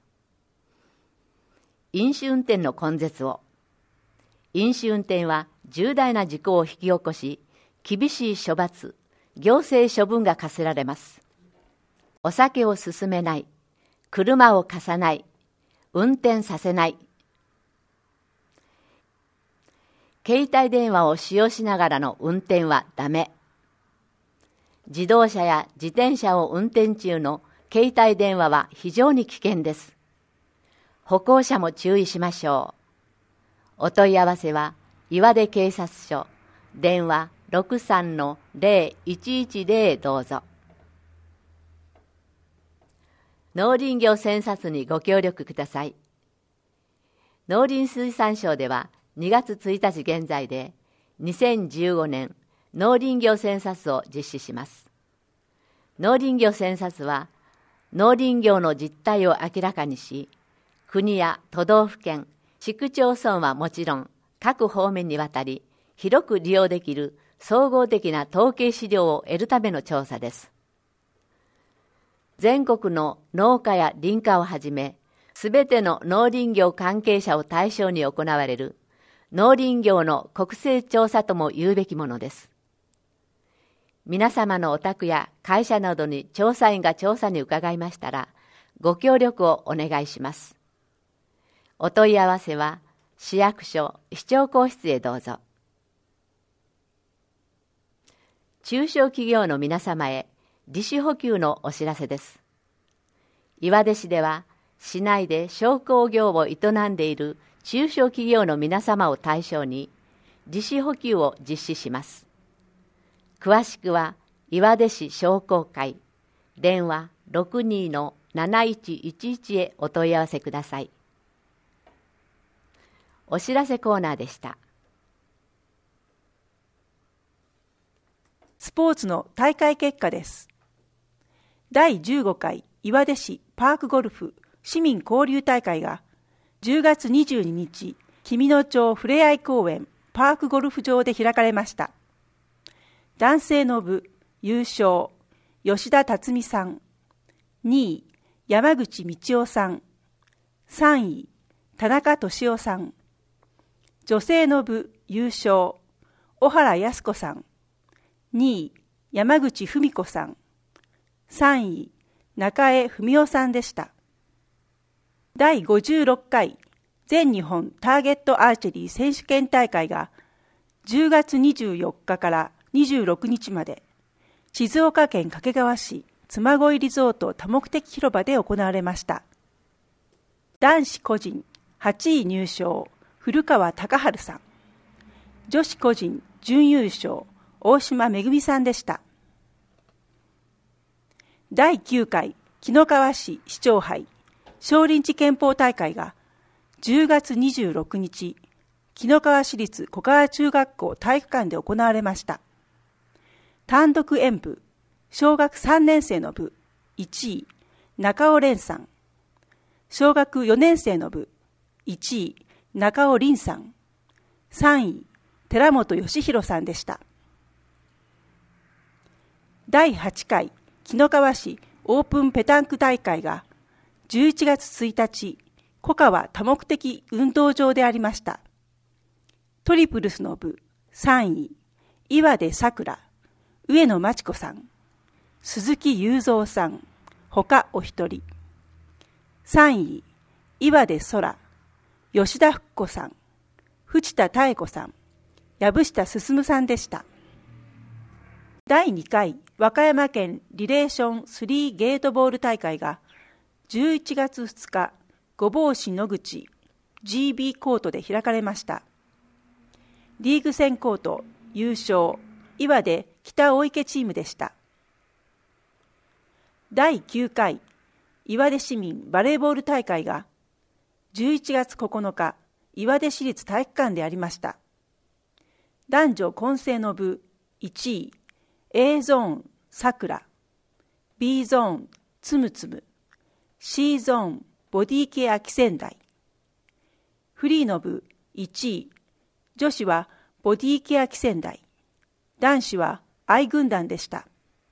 う。飲酒運転の根絶を。飲酒運転は重大な事故を引き起こし、厳しい処罰、行政処分が課せられます。お酒を勧めない、車を貸さない、運転させない。携帯電話を使用しながらの運転はダメ。自動車や自転車を運転中の携帯電話は非常に危険です。歩行者も注意しましょう。お問い合わせは岩出警察署、電話 63-0110 どうぞ。農林業選撮にご協力ください。農林水産省では2月1日現在で2015年農林業選撮を実施します。農林業選撮は農林業の実態を明らかにし、国や都道府県、市区町村はもちろん各方面にわたり広く利用できる総合的な統計資料を得るための調査です。全国の農家や林家をはじめ、すべての農林業関係者を対象に行われる農林業の国勢調査とも言うべきものです。皆様のお宅や会社などに調査員が調査に伺いましたら、ご協力をお願いします。お問い合わせは市役所市長公室へどうぞ。中小企業の皆様へ利子補給のお知らせです。岩出市では市内で商工業を営んでいる中小企業の皆様を対象に利子補給を実施します。詳しくは岩出市商工会電話 62-7111 へお問い合わせください。お知らせコーナーでした。 スポーツの大会結果です。第15回岩出市パークゴルフ市民交流大会が10月22日、紀美野町ふれあい公園パークゴルフ場で開かれました。男性の部優勝、吉田辰巳さん。2位、山口道夫さん。3位、田中俊夫さん。女性の部優勝、小原靖子さん。2位、山口文子さん。3位、中江文夫さんでした。第56回全日本ターゲットアーチェリー選手権大会が10月24日から26日まで静岡県掛川市妻恋リゾート多目的広場で行われました。男子個人8位入賞古川貴治さん、女子個人準優勝大島めぐみさんでした。第9回紀の川市市長杯少林寺拳法大会が10月26日、紀の川市立小川中学校体育館で行われました。単独演舞、小学3年生の部1位、中尾蓮さん。小学4年生の部1位、中尾凛さん。3位、寺本義弘さんでした。第8回紀の川市オープンペタンク大会が11月1日、小川多目的運動場でありました。トリプルスの部3位、岩出さくら、上野真知子さん、鈴木雄三さん、他お一人。3位、岩出空、吉田福子さん、藤田妙子さん、藪下進さんでした。第2回和歌山県リレーション3ゲートボール大会が11月2日、御坊市野口 GB コートで開かれました。リーグ戦コート優勝、岩出北大池チームでした。第9回岩出市民バレーボール大会が11月9日、岩出市立体育館でありました。男女混成の部1位、A ゾーンさくら、B ゾーンつむつむ、C ゾーンボディケアキ仙台。フリーの部1位、女子はボディケアキ仙台、男子は愛軍団でした。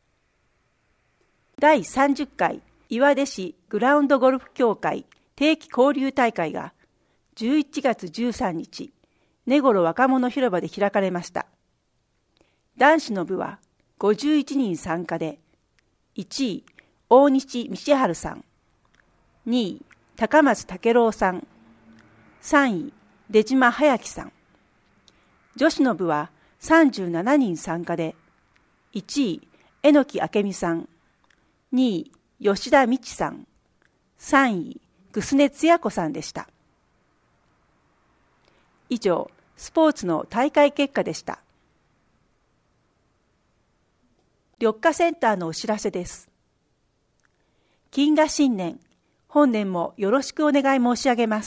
第30回岩出市グラウンドゴルフ協会定期交流大会が11月13日、根頃若者広場で開かれました。男子の部は51人参加で、1位、大西道春さん、2位、高松武郎さん、3位、出島隼樹さん。女子の部は37人参加で、1位、榎木明美さん、2位、吉田美智さん、3位、楠根つや子さんでした。以上、スポーツの大会結果でした。緑化センターのお知らせです。金河新年、本年もよろしくお願い申し上げます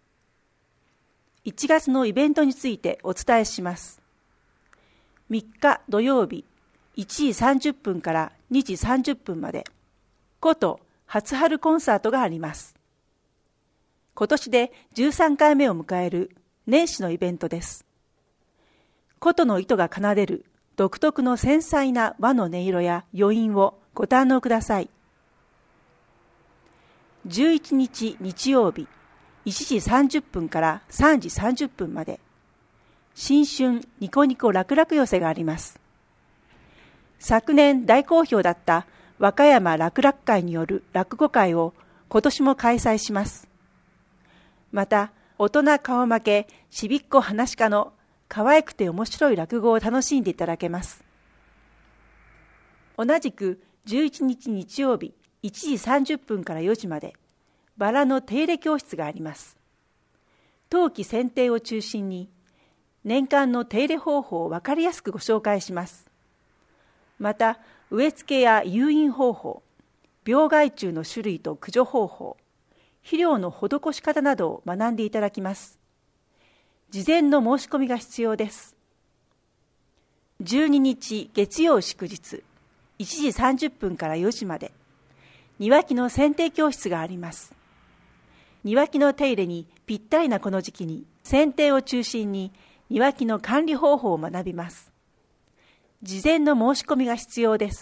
。1月のイベントについてお伝えします。3日土曜日、1時30分から2時30分まで、古都初春コンサートがあります。今年で13回目を迎える年始のイベントです。古都の糸が奏でる独特の繊細な和の音色や余韻をご堪能ください。11日日曜日、1時30分から3時30分まで、新春ニコニコ楽々寄せがあります。昨年大好評だった和歌山楽々会による落語会を今年も開催します。また、 大人顔負けちびっこ話し家の可愛くて面白い落語を楽しんでいただけます。同じく11日日曜日1時30分から4時までバラの手入れ教室があります。冬季剪定を中心に年間の手入れ方法を分かりやすくご紹介します。また植え付けや誘引方法、病害虫の種類と駆除方法、肥料の施し方などを学んでいただきます。事前の申し込みが必要です。12日月曜祝日1時30分から4時まで庭木の剪定教室があります。庭木の手入れにぴったりなこの時期に剪定を中心に庭木の管理方法を学びます。事前の申し込みが必要です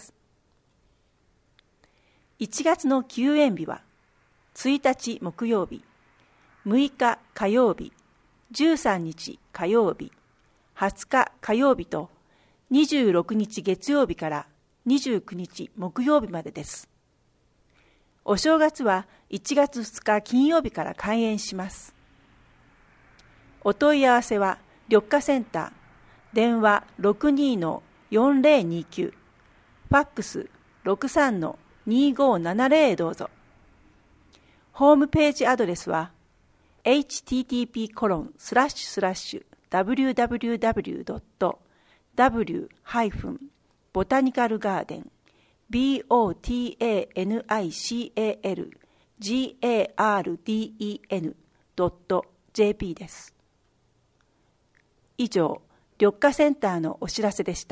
。1月の休園日は1日木曜日、6日火曜日、13日火曜日、20日火曜日と26日月曜日から29日木曜日までです。お正月は1月2日金曜日から開園します。お問い合わせは緑化センター、電話 62-4029、ファックス 63-2570 へどうぞ。ホームページアドレスは www.botanicalgarden.jp です。以上、緑化センターのお知らせでした。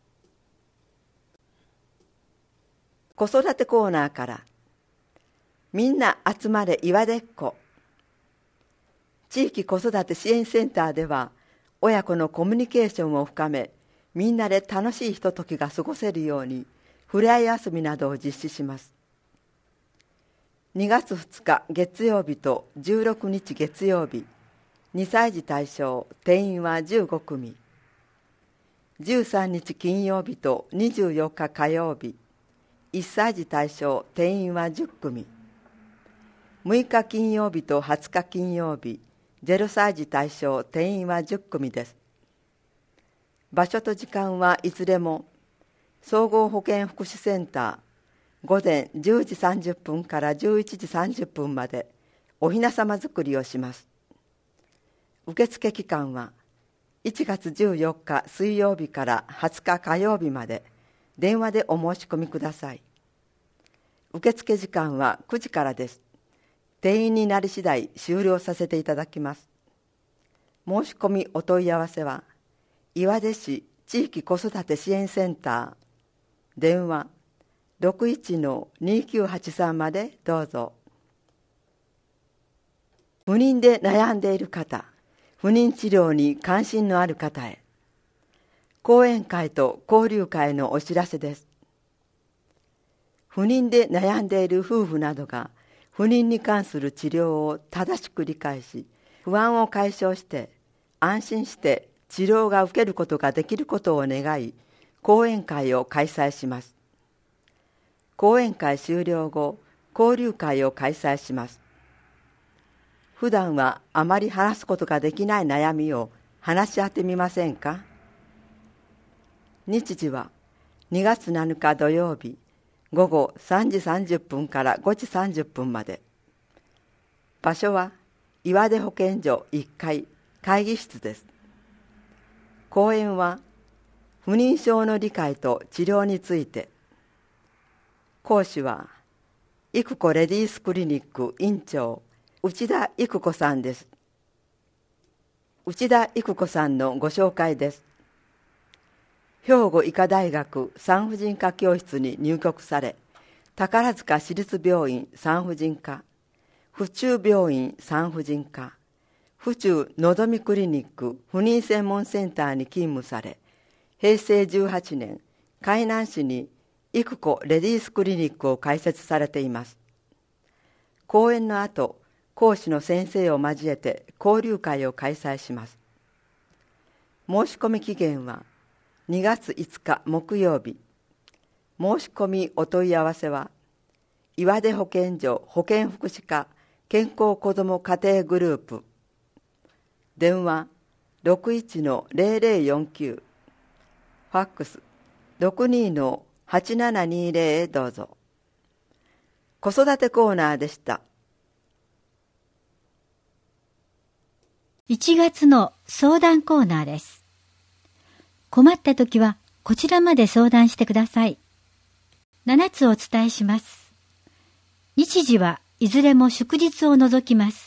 子育てコーナーからみんな集まれ岩でっこ。地域子育て支援センターでは親子のコミュニケーションを深め、みんなで楽しいひとときが過ごせるようにふれあい遊びなどを実施します。2月2日月曜日と16日月曜日、2歳児対象、定員は15組。13日金曜日と24日火曜日、1歳児対象、定員は10組。6日金曜日と20日金曜日、0歳児対象、定員は10組です。場所と時間はいずれも総合保健福祉センター、午前10時30分から11時30分までおひなさま作りをします。受付期間は1月14日水曜日から20日火曜日まで電話でお申し込みください。受付時間は9時からです。定員になり次第終了させていただきます。申し込みお問い合わせは岩出市地域子育て支援センター、電話 61-2983 までどうぞ。不妊で悩んでいる方、不妊治療に関心のある方へ、講演会と交流会のお知らせです。不妊で悩んでいる夫婦などが不妊に関する治療を正しく理解し、不安を解消して安心して治療が受けることができることを願い、講演会を開催します。講演会終了後、交流会を開催します。普段はあまり話すことができない悩みを話し合ってみませんか？日時は2月7日土曜日、午後3時30分から5時30分まで。場所は岩出保健所1階会議室です。講演は不妊症の理解と治療について。講師は育子レディースクリニック院長内田育子さんです。内田育子さんのご紹介です。兵庫医科大学産婦人科教室に入局され、宝塚市立病院産婦人科、府中病院産婦人科、府中のぞみクリニック不妊専門センターに勤務され、平成18年海南市に育子レディースクリニックを開設されています。講演の後、講師の先生を交えて交流会を開催します。申し込み期限は2月5日木曜日。申し込みお問い合わせは岩出保健所保健福祉課健康子ども家庭グループ電話 61-0049、ファックス 62-8720 へどうぞ。子育てコーナーでした。 1月の相談コーナーです。困ったときはこちらまで相談してください。7つお伝えします。日時はいずれも祝日を除きます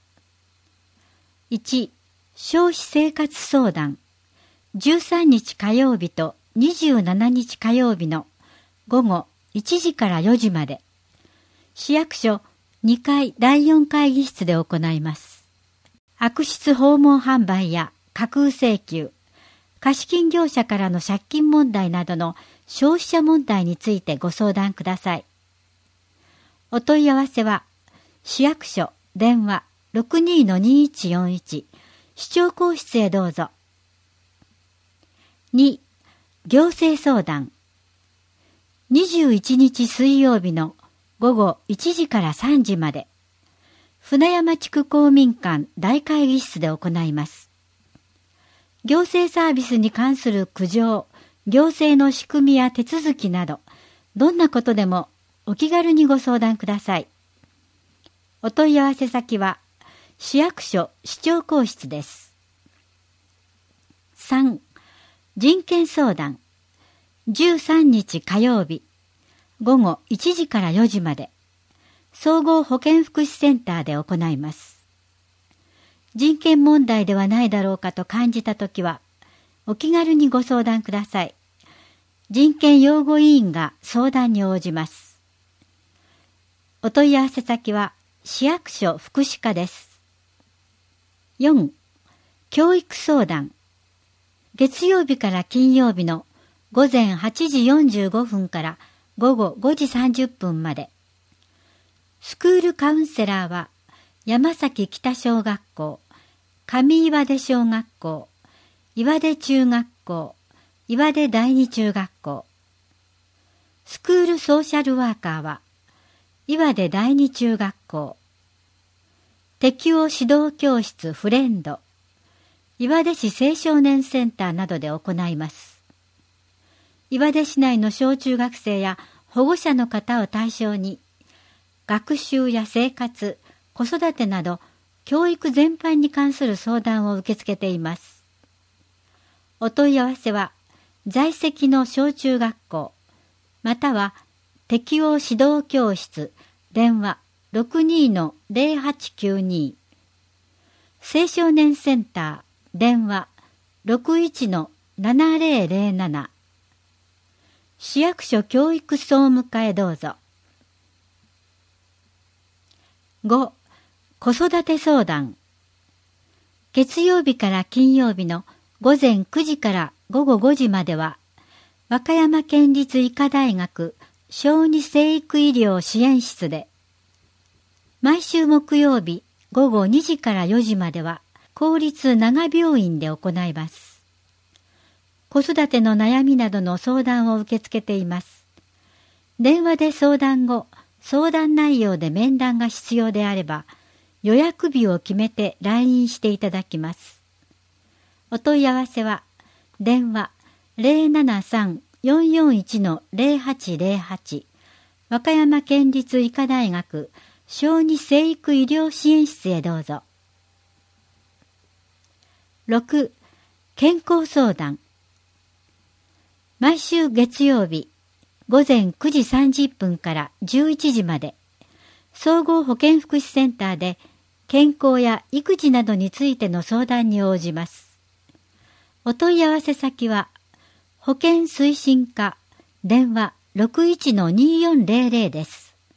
。1、消費生活相談。13日火曜日と27日火曜日の午後1時から4時まで。市役所2階第4会議室で行います。悪質訪問販売や架空請求、貸金業者からの借金問題などの消費者問題についてご相談ください。お問い合わせは、市役所電話 62-2141 市長公室へどうぞ。2、行政相談。21日水曜日の午後1時から3時まで、船山地区公民館大会議室で行います。行政サービスに関する苦情、行政の仕組みや手続きなど、どんなことでもお気軽にご相談ください。お問い合わせ先は、市役所市長公室です。3、人権相談。13日火曜日、午後1時から4時まで、総合保健福祉センターで行います。人権問題ではないだろうかと感じたときは、お気軽にご相談ください。人権擁護委員が相談に応じます。お問い合わせ先は、市役所福祉課です。4、教育相談。月曜日から金曜日の午前8時45分から午後5時30分まで。スクールカウンセラーは、山崎北小学校、上岩出小学校、岩出中学校、岩出第二中学校。スクールソーシャルワーカーは、岩出第二中学校。適応指導教室フレンド、岩出市青少年センターなどで行います。岩出市内の小中学生や保護者の方を対象に、学習や生活、子育てなど、教育全般に関する相談を受け付けています。お問い合わせは、在籍の小中学校、または適応指導教室、電話 62-0892、青少年センター、電話 61-7007、市役所教育総務課へどうぞ。5、子育て相談。月曜日から金曜日の午前9時から午後5時までは、和歌山県立医科大学小児生育医療支援室で、毎週木曜日午後2時から4時までは、公立長病院で行います。子育ての悩みなどの相談を受け付けています。電話で相談後、相談内容で面談が必要であれば、予約日を決めて来院していただきます。お問い合わせは、電話 073-441-0808 和歌山県立医科大学小児生育医療支援室へどうぞ。6、健康相談。毎週月曜日、午前9時30分から11時まで、総合保健福祉センターで健康や育児などについての相談に応じます。お問い合わせ先は、保健推進課、電話 61-2400 です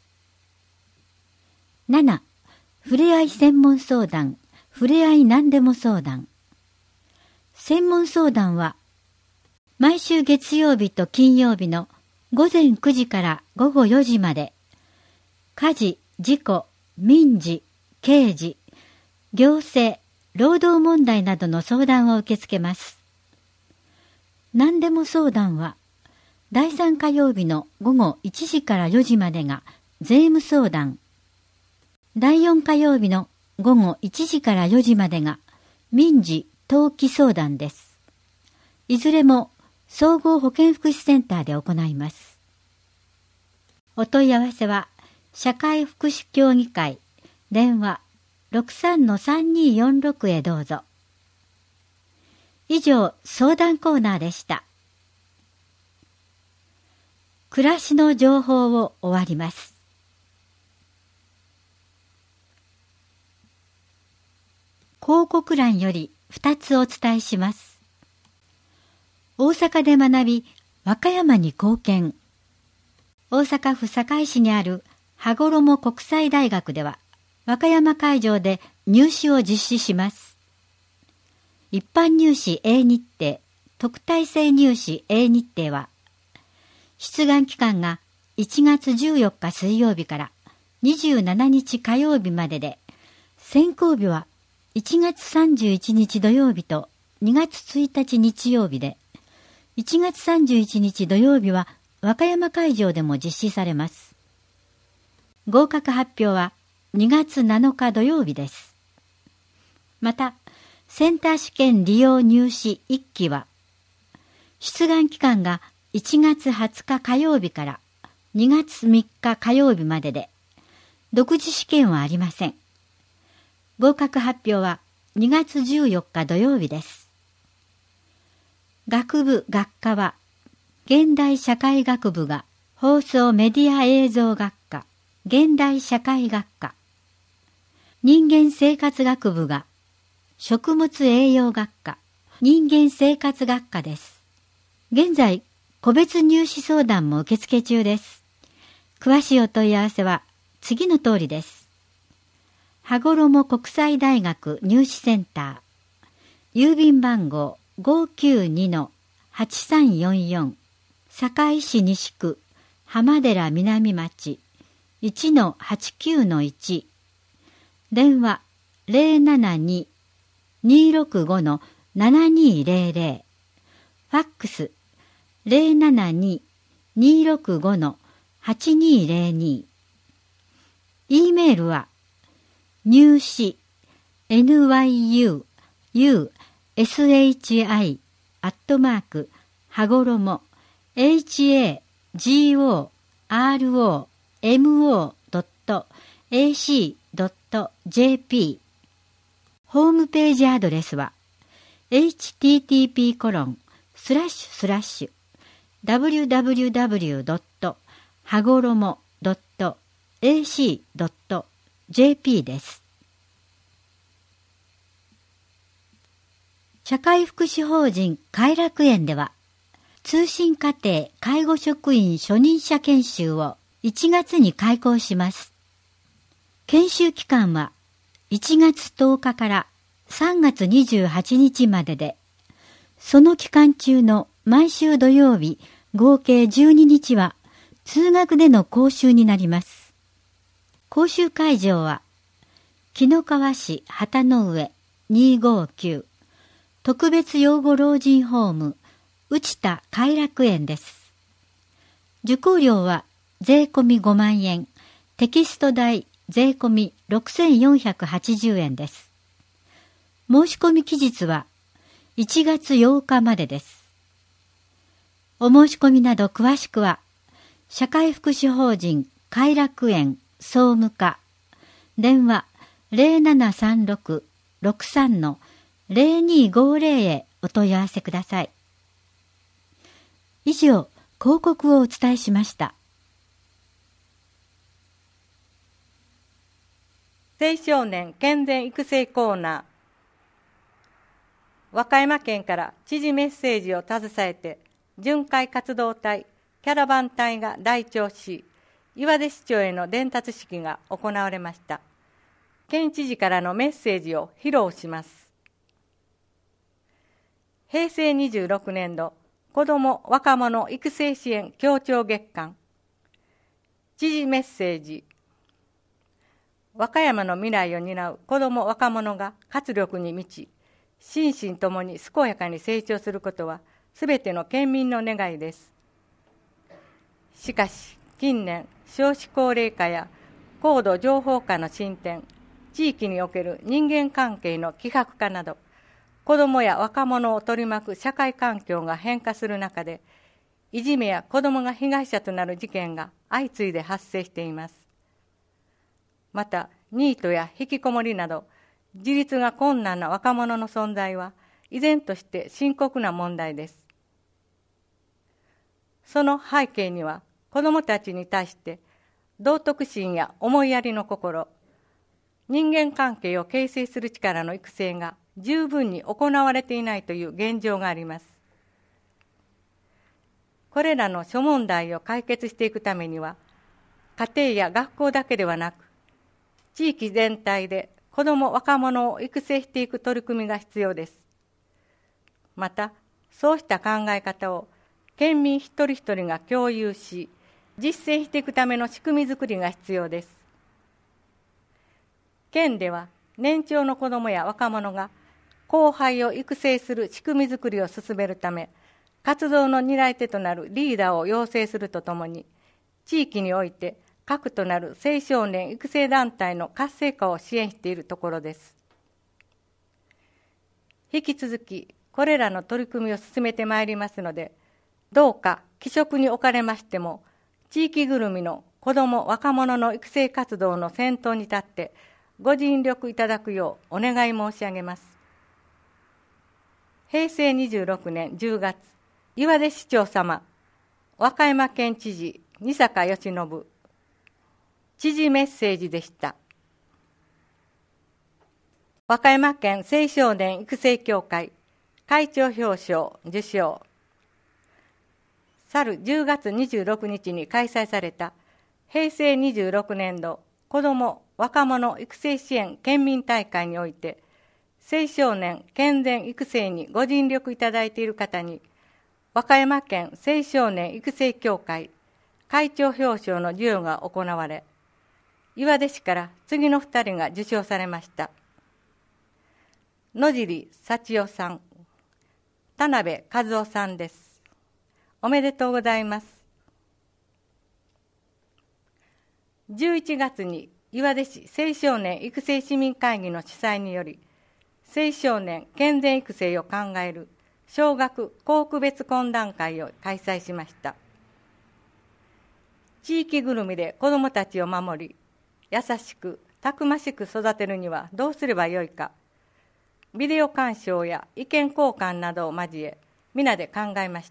。7、ふれあい専門相談、ふれあい何でも相談。専門相談は、毎週月曜日と金曜日の午前9時から午後4時まで、家事、事故、民事、刑事、行政、労働問題などの相談を受け付けます。何でも相談は、第3火曜日の午後1時から4時までが税務相談、第4火曜日の午後1時から4時までが民事登記相談です。いずれも総合保健福祉センターで行います。お問い合わせは社会福祉協議会電話 63-3246 へどうぞ。以上、相談コーナーでした。暮らしの情報を終わります。広告欄より2つお伝えします。大阪で学び、和歌山に貢献。大阪府堺市にある羽衣国際大学では、和歌山会場で入試を実施します。一般入試 A 日程、特待生入試 A 日程は、出願期間が1月14日水曜日から27日火曜日までで、選考日は1月31日土曜日と2月1日日曜日で、1月31日土曜日は和歌山会場でも実施されます。合格発表は2月7日土曜日です。また、センター試験利用入試1期は、出願期間が1月20日火曜日から2月3日火曜日までで、独自試験はありません。合格発表は2月14日土曜日です。学部学科は、現代社会学部が放送メディア映像学科、現代社会学科。人間生活学部が食物栄養学科、人間生活学科です。現在、個別入試相談も受付中です。詳しいお問い合わせは次の通りです。羽衣国際大学入試センター、郵便番号 592-8344、堺市西区浜寺南町 1-89-1、電話 072-265-7200、ファックス 072-265-8202、E メールは入試 NYUUSHI 羽衣 HAGOROMO.AC.jp。 ホームページアドレスは http://www. 羽衣 .ac.jp です。社会福祉法人偕楽園では、通信課程介護職員初任者研修を1月に開講します。研修期間は1月10日から3月28日までで、その期間中の毎週土曜日合計12日は通学での講習になります。講習会場は紀の川市旗の上259特別養護老人ホーム内田偕楽園です。受講料は税込み5万円、テキスト代税込み6480円です。申し込み期日は1月8日までです。お申し込みなど詳しくは、社会福祉法人偕楽園総務課、電話 0736-63-0250 へお問い合わせください。以上、広告をお伝えしました。 青少年健全育成コーナー。和歌山県から知事メッセージを携えて、巡回活動隊、キャラバン隊が来庁し、岩出市長への伝達式が行われました。県知事からのメッセージを披露します。平成26年度子ども若者育成支援協調月間。知事メッセージ。和歌山の未来を担う子ども若者が活力に満ち、心身ともに健やかに成長することは、すべての県民の願いです。しかし、近年、少子高齢化や高度情報化の進展、地域における人間関係の希薄化など、 子どもや若者を取り巻く社会環境が変化する中で、いじめや子どもが被害者となる事件が相次いで発生しています。また、ニートや引きこもりなど、自立が困難な若者の存在は、依然として深刻な問題です。その背景には、子どもたちに対して道徳心や思いやりの心、人間関係を形成する力の育成が十分に行われていないという現状があります。これらの諸問題を解決していくためには、家庭や学校だけではなく、地域全体で子ども・若者を育成していく取り組みが必要です。また、そうした考え方を県民一人一人が共有し、実践していくための仕組みづくりが必要です。県では年長の子どもや若者が後輩を育成する仕組みづくりを進めるため、活動の担い手となるリーダーを養成するとともに、地域において核となる青少年育成団体の活性化を支援しているところです。引き続き、これらの取り組みを進めてまいりますので、どうか帰職におかれましても、地域ぐるみの子ども・若者の育成活動の先頭に立って、ご尽力いただくようお願い申し上げます。平成26年10月、岩出市長様、和歌山県知事、仁坂義信、知事メッセージでした。和歌山県青少年育成協会会長表彰受賞。去る10月26日に開催された平成26年度子ども・若者育成支援県民大会において、青少年健全育成にご尽力いただいている方に、和歌山県青少年育成協会会長表彰の授与が行われ、岩出市から次の2人が受賞されました。野尻幸代さん、田辺和夫さんです。おめでとうございます。11月に岩出市青少年育成市民会議の主催により、青少年健全育成を考える小学校区別懇談会を開催しました。地域ぐるみで子どもたちを守り、優しくたくましく育てるにはどうすればよいか、ビデオ鑑賞や意見交換などを交え、皆で考えました。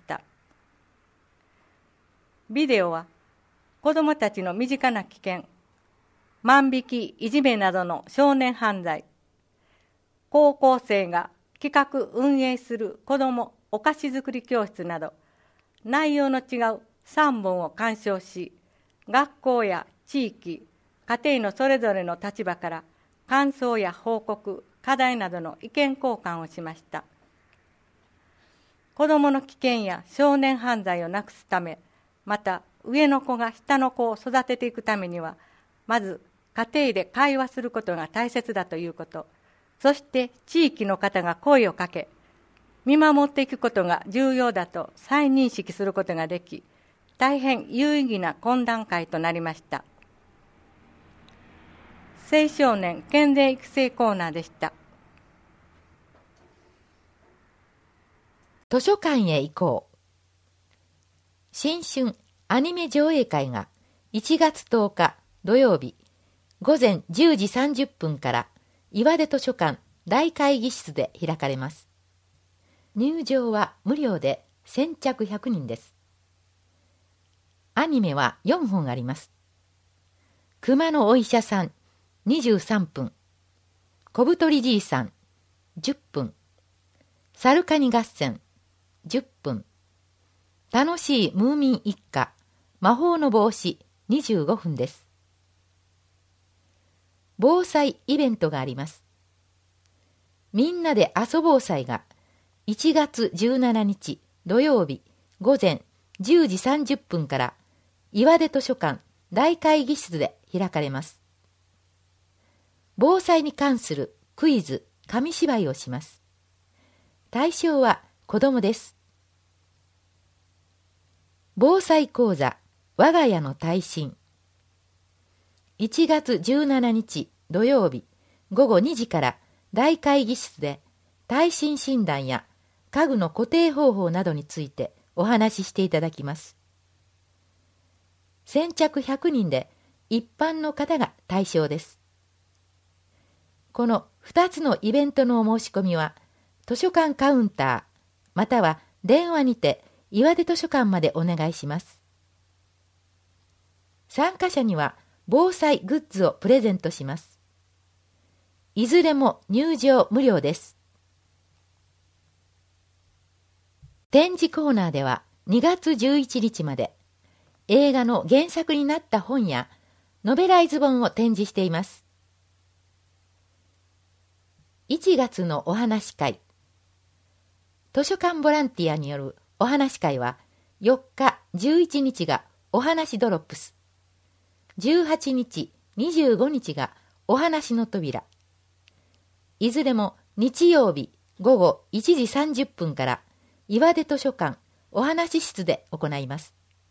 ビデオは子どもたちの身近な危険、万引き、いじめなどの少年犯罪、高校生が企画運営する子どもお菓子作り教室など、内容の違う3本を鑑賞し、学校や地域、家庭のそれぞれの立場から感想や報告、課題などの意見交換をしました。子どもの危険や少年犯罪をなくすため、また上の子が下の子を育てていくためには、まず家庭で会話することが大切だということ、そして地域の方が声をかけ、見守っていくことが重要だと再認識することができ、大変有意義な懇談会となりました。青少年健全育成コーナーでした。 図書館へ行こう。新春アニメ上映会が1月10日土曜日午前10時30分から岩出図書館大会議室で開かれます。入場は無料で先着100人です。アニメは4本あります。熊のお医者さん23分、小太りじいさん10分、サルカニ合戦10分、楽しいムーミン一家魔法の帽子25分です。防災イベントがあります。みんなで遊ぼう祭が1月17日土曜日午前10時30分から岩出図書館大会議室で開かれます。防災に関するクイズ、紙芝居をします。対象は子供です。防災講座、我が家の耐震。1月17日土曜日午後2時から大会議室で耐震診断や家具の固定方法などについてお話ししていただきます。先着100人で一般の方が対象です。この2つのイベントのお申し込みは、図書館カウンターまたは電話にて岩出図書館までお願いします。参加者には防災グッズをプレゼントします。いずれも入場無料です。展示コーナーでは2月11日まで映画の原作になった本やノベライズ本を展示しています。1月のお話会、図書館ボランティアによるお話会は4日、11日がお話ドロップス、18日、25日がお話の扉。いずれも日曜日午後1時30分から岩出図書館お話室で行います。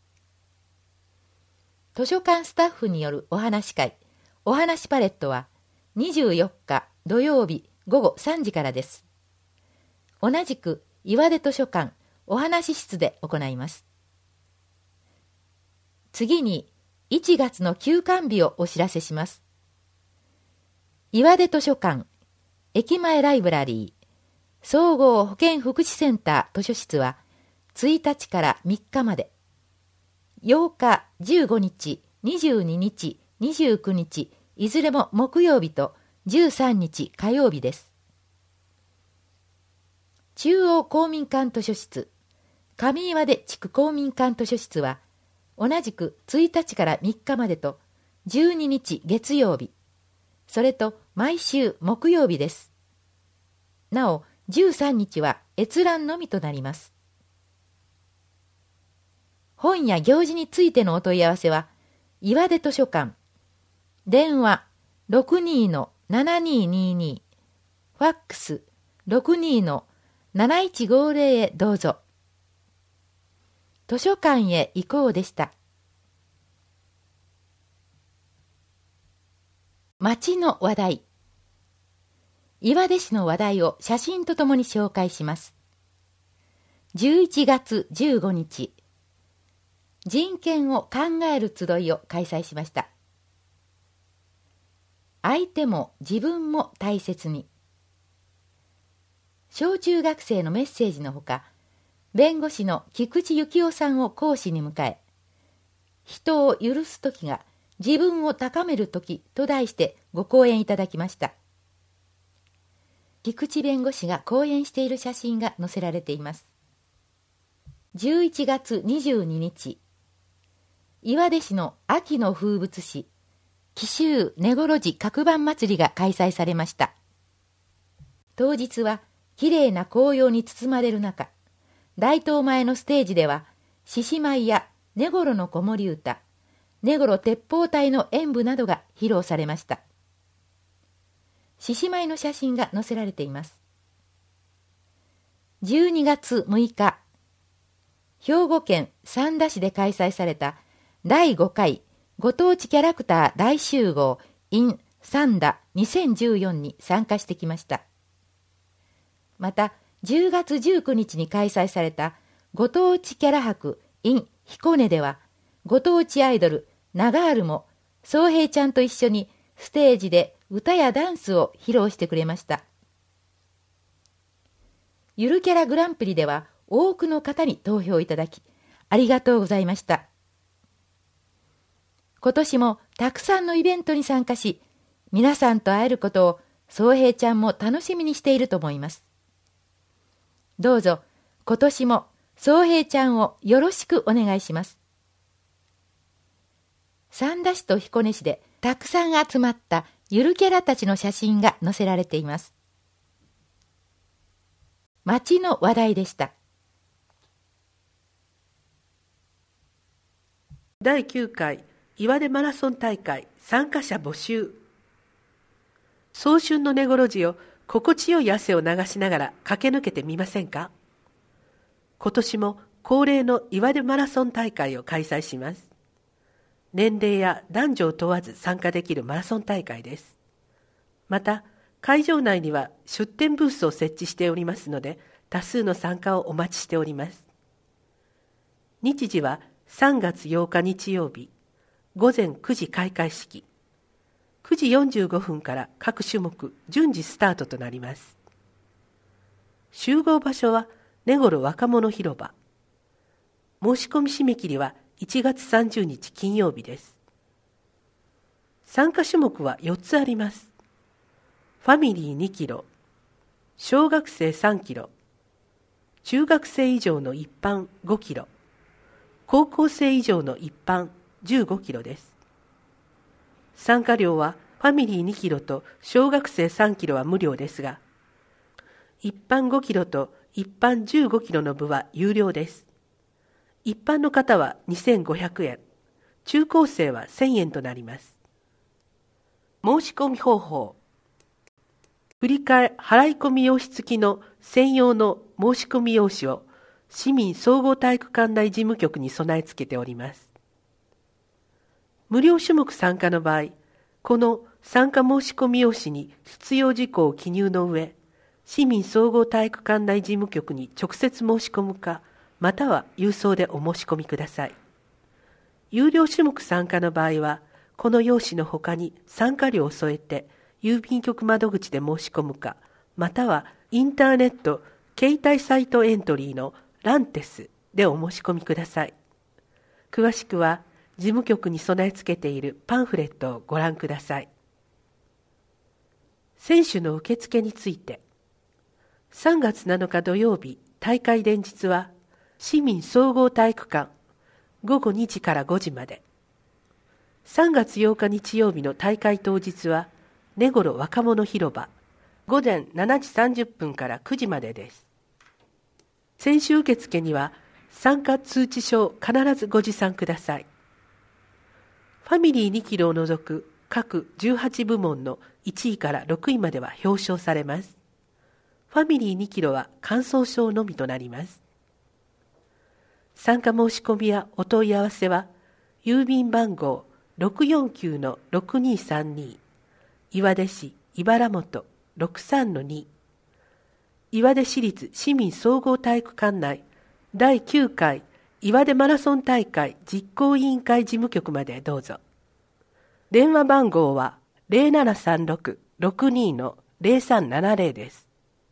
図書館スタッフによるお話会、お話パレットは24日土曜日午後3時からです。同じく岩出図書館お話室で行います。次に1月の休館日をお知らせします。岩出図書館駅前ライブラリー総合保健福祉センター図書室は1日から3日まで、8日、15日、22日、29日、いずれも木曜日と13日火曜日です。中央公民館図書室、上岩出地区公民館図書室は同じく1日から3日までと12日月曜日、それと毎週木曜日です。なお、13日は閲覧のみとなります。本や行事についてのお問い合わせは、岩出図書館、電話 62-7222、ファックス 62-7150 へどうぞ。図書館へ行こうでした。町の話題。岩出市の話題を写真とともに紹介します。11月15日、人権を考える集いを開催しました。相手も自分も大切に。小中学生のメッセージのほか、弁護士の菊池幸雄さんを講師に迎え、人を許すときが自分を高めるときと題してご講演いただきました。菊池弁護士が講演している写真が載せられています。11月22日、岩出市の秋の風物詩、紀州根来路角番祭りが開催されました。当日はきれいな紅葉に包まれる中、大東前のステージでは、獅子舞や根来の子守歌、根来鉄砲隊の演舞などが披露されました。獅子舞の写真が載せられています。12月6日、兵庫県三田市で開催された第5回ご当地キャラクター大集合 in 三田2014に参加してきました。また、10月19日に開催されたご当地キャラ博 in 彦根では、ご当地アイドルナガールも宗平ちゃんと一緒にステージで歌やダンスを披露してくれました。ゆるキャラグランプリでは多くの方に投票いただき、ありがとうございました。今年もたくさんのイベントに参加し、皆さんと会えることを宗平ちゃんも楽しみにしていると思います。どうぞ今年も宗平ちゃんをよろしくお願いします。三田市と彦根市でたくさん集まったゆるキャラたちの写真が載せられています。町の話題でした。 第9回岩出マラソン大会参加者募集。早春の根来路を心地よい汗を流しながら駆け抜けてみませんか。今年も恒例の岩出マラソン大会を開催します。年齢や男女を問わず参加できるマラソン大会です。また、 会場内には出店ブースを設置しておりますので、多数の参加をお待ちしております。日時は3月8日日曜日、午前9時開会式、9時45分から各種目順次スタートとなります。集合場所は根頃若者広場。申し込み締め切りは1月30日金曜日です。参加種目は4つあります。ファミリー2キロ、小学生3キロ、中学生以上の一般5キロ、高校生以上の一般15キロです。参加料はファミリー2キロと小学生3キロは無料ですが、一般5キロと一般15キロの部は有料です。一般の方は2500円、中高生は1000円となります。申し込み方法。振り替え払い込み用紙付きの専用の申し込み用紙を市民総合体育館内事務局に備え付けております。無料種目参加の場合、この参加申し込み用紙に必要事項を記入の上、市民総合体育館内事務局に直接申し込むか、または郵送でお申し込みください。有料種目参加の場合は、この用紙の他に参加料を添えて、郵便局窓口で申し込むか、またはインターネット、携帯サイトエントリーのランテスでお申し込みください。詳しくは、事務局に備え付けているパンフレットをご覧ください。選手の受付について、3月7日土曜日、大会前日は、市民総合体育館、午後2時から5時まで。3月8日日曜日の大会当日は、根頃若者広場、午前7時30分から9時までです。選手受付には、参加通知書を必ずご持参ください。ファミリー2キロを除く各18部門の1位から6位までは表彰されます。ファミリー2キロは感想賞のみとなります。参加申し込みやお問い合わせは、郵便番号 649-6232 岩出市茨本 63-2 岩出市立市民総合体育館内第9回岩出マラソン大会実行委員会事務局までどうぞ。電話番号は 0736-62-0370 です。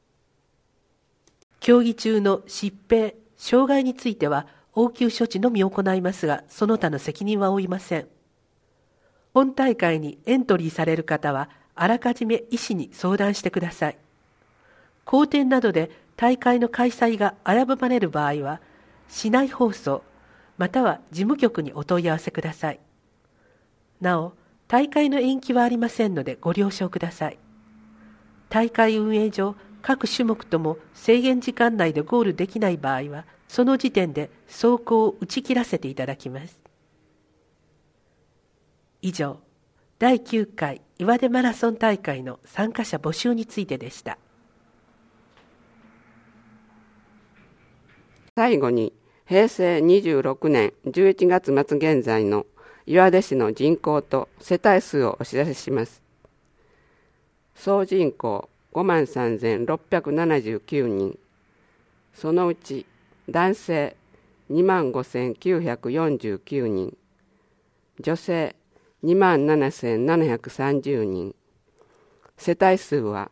競技中の疾病、障害については応急処置のみ行いますが、その他の責任は負いません。本大会にエントリーされる方は、あらかじめ医師に相談してください。荒天などで大会の開催が危ぶまれる場合は、市内放送、または事務局にお問い合わせください。なお、大会の延期はありませんのでご了承ください。大会運営上、各種目とも制限時間内でゴールできない場合は、その時点で走行を打ち切らせていただきます。以上、第9回岩出マラソン大会の参加者募集についてでした。 最後に、平成26年11月末現在の岩出市の人口と世帯数をお知らせします。総人口53,679人、そのうち男性25,949人、女性27,730人、世帯数は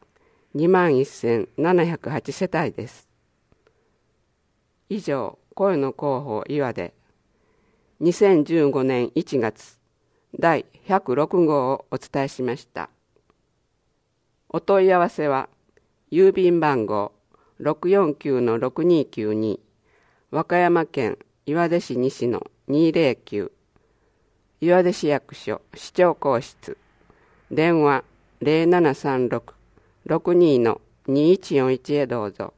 21,708世帯です。以上、声の広報岩出2015年1月第106号をお伝えしました。お問い合わせは郵便番号 649-6292 和歌山県岩出市西の209岩出市役所市長公室電話 0736-62-2141 へどうぞ。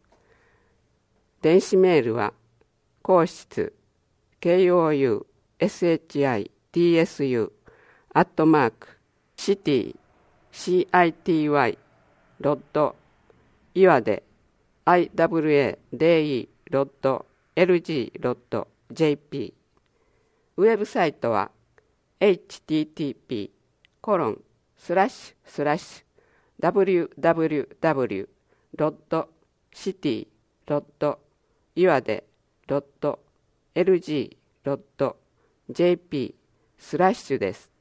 電子メールは公室 city.city.iwade.lg.jp ウェブサイトは http:// www.city.iwade.lg.jp/です。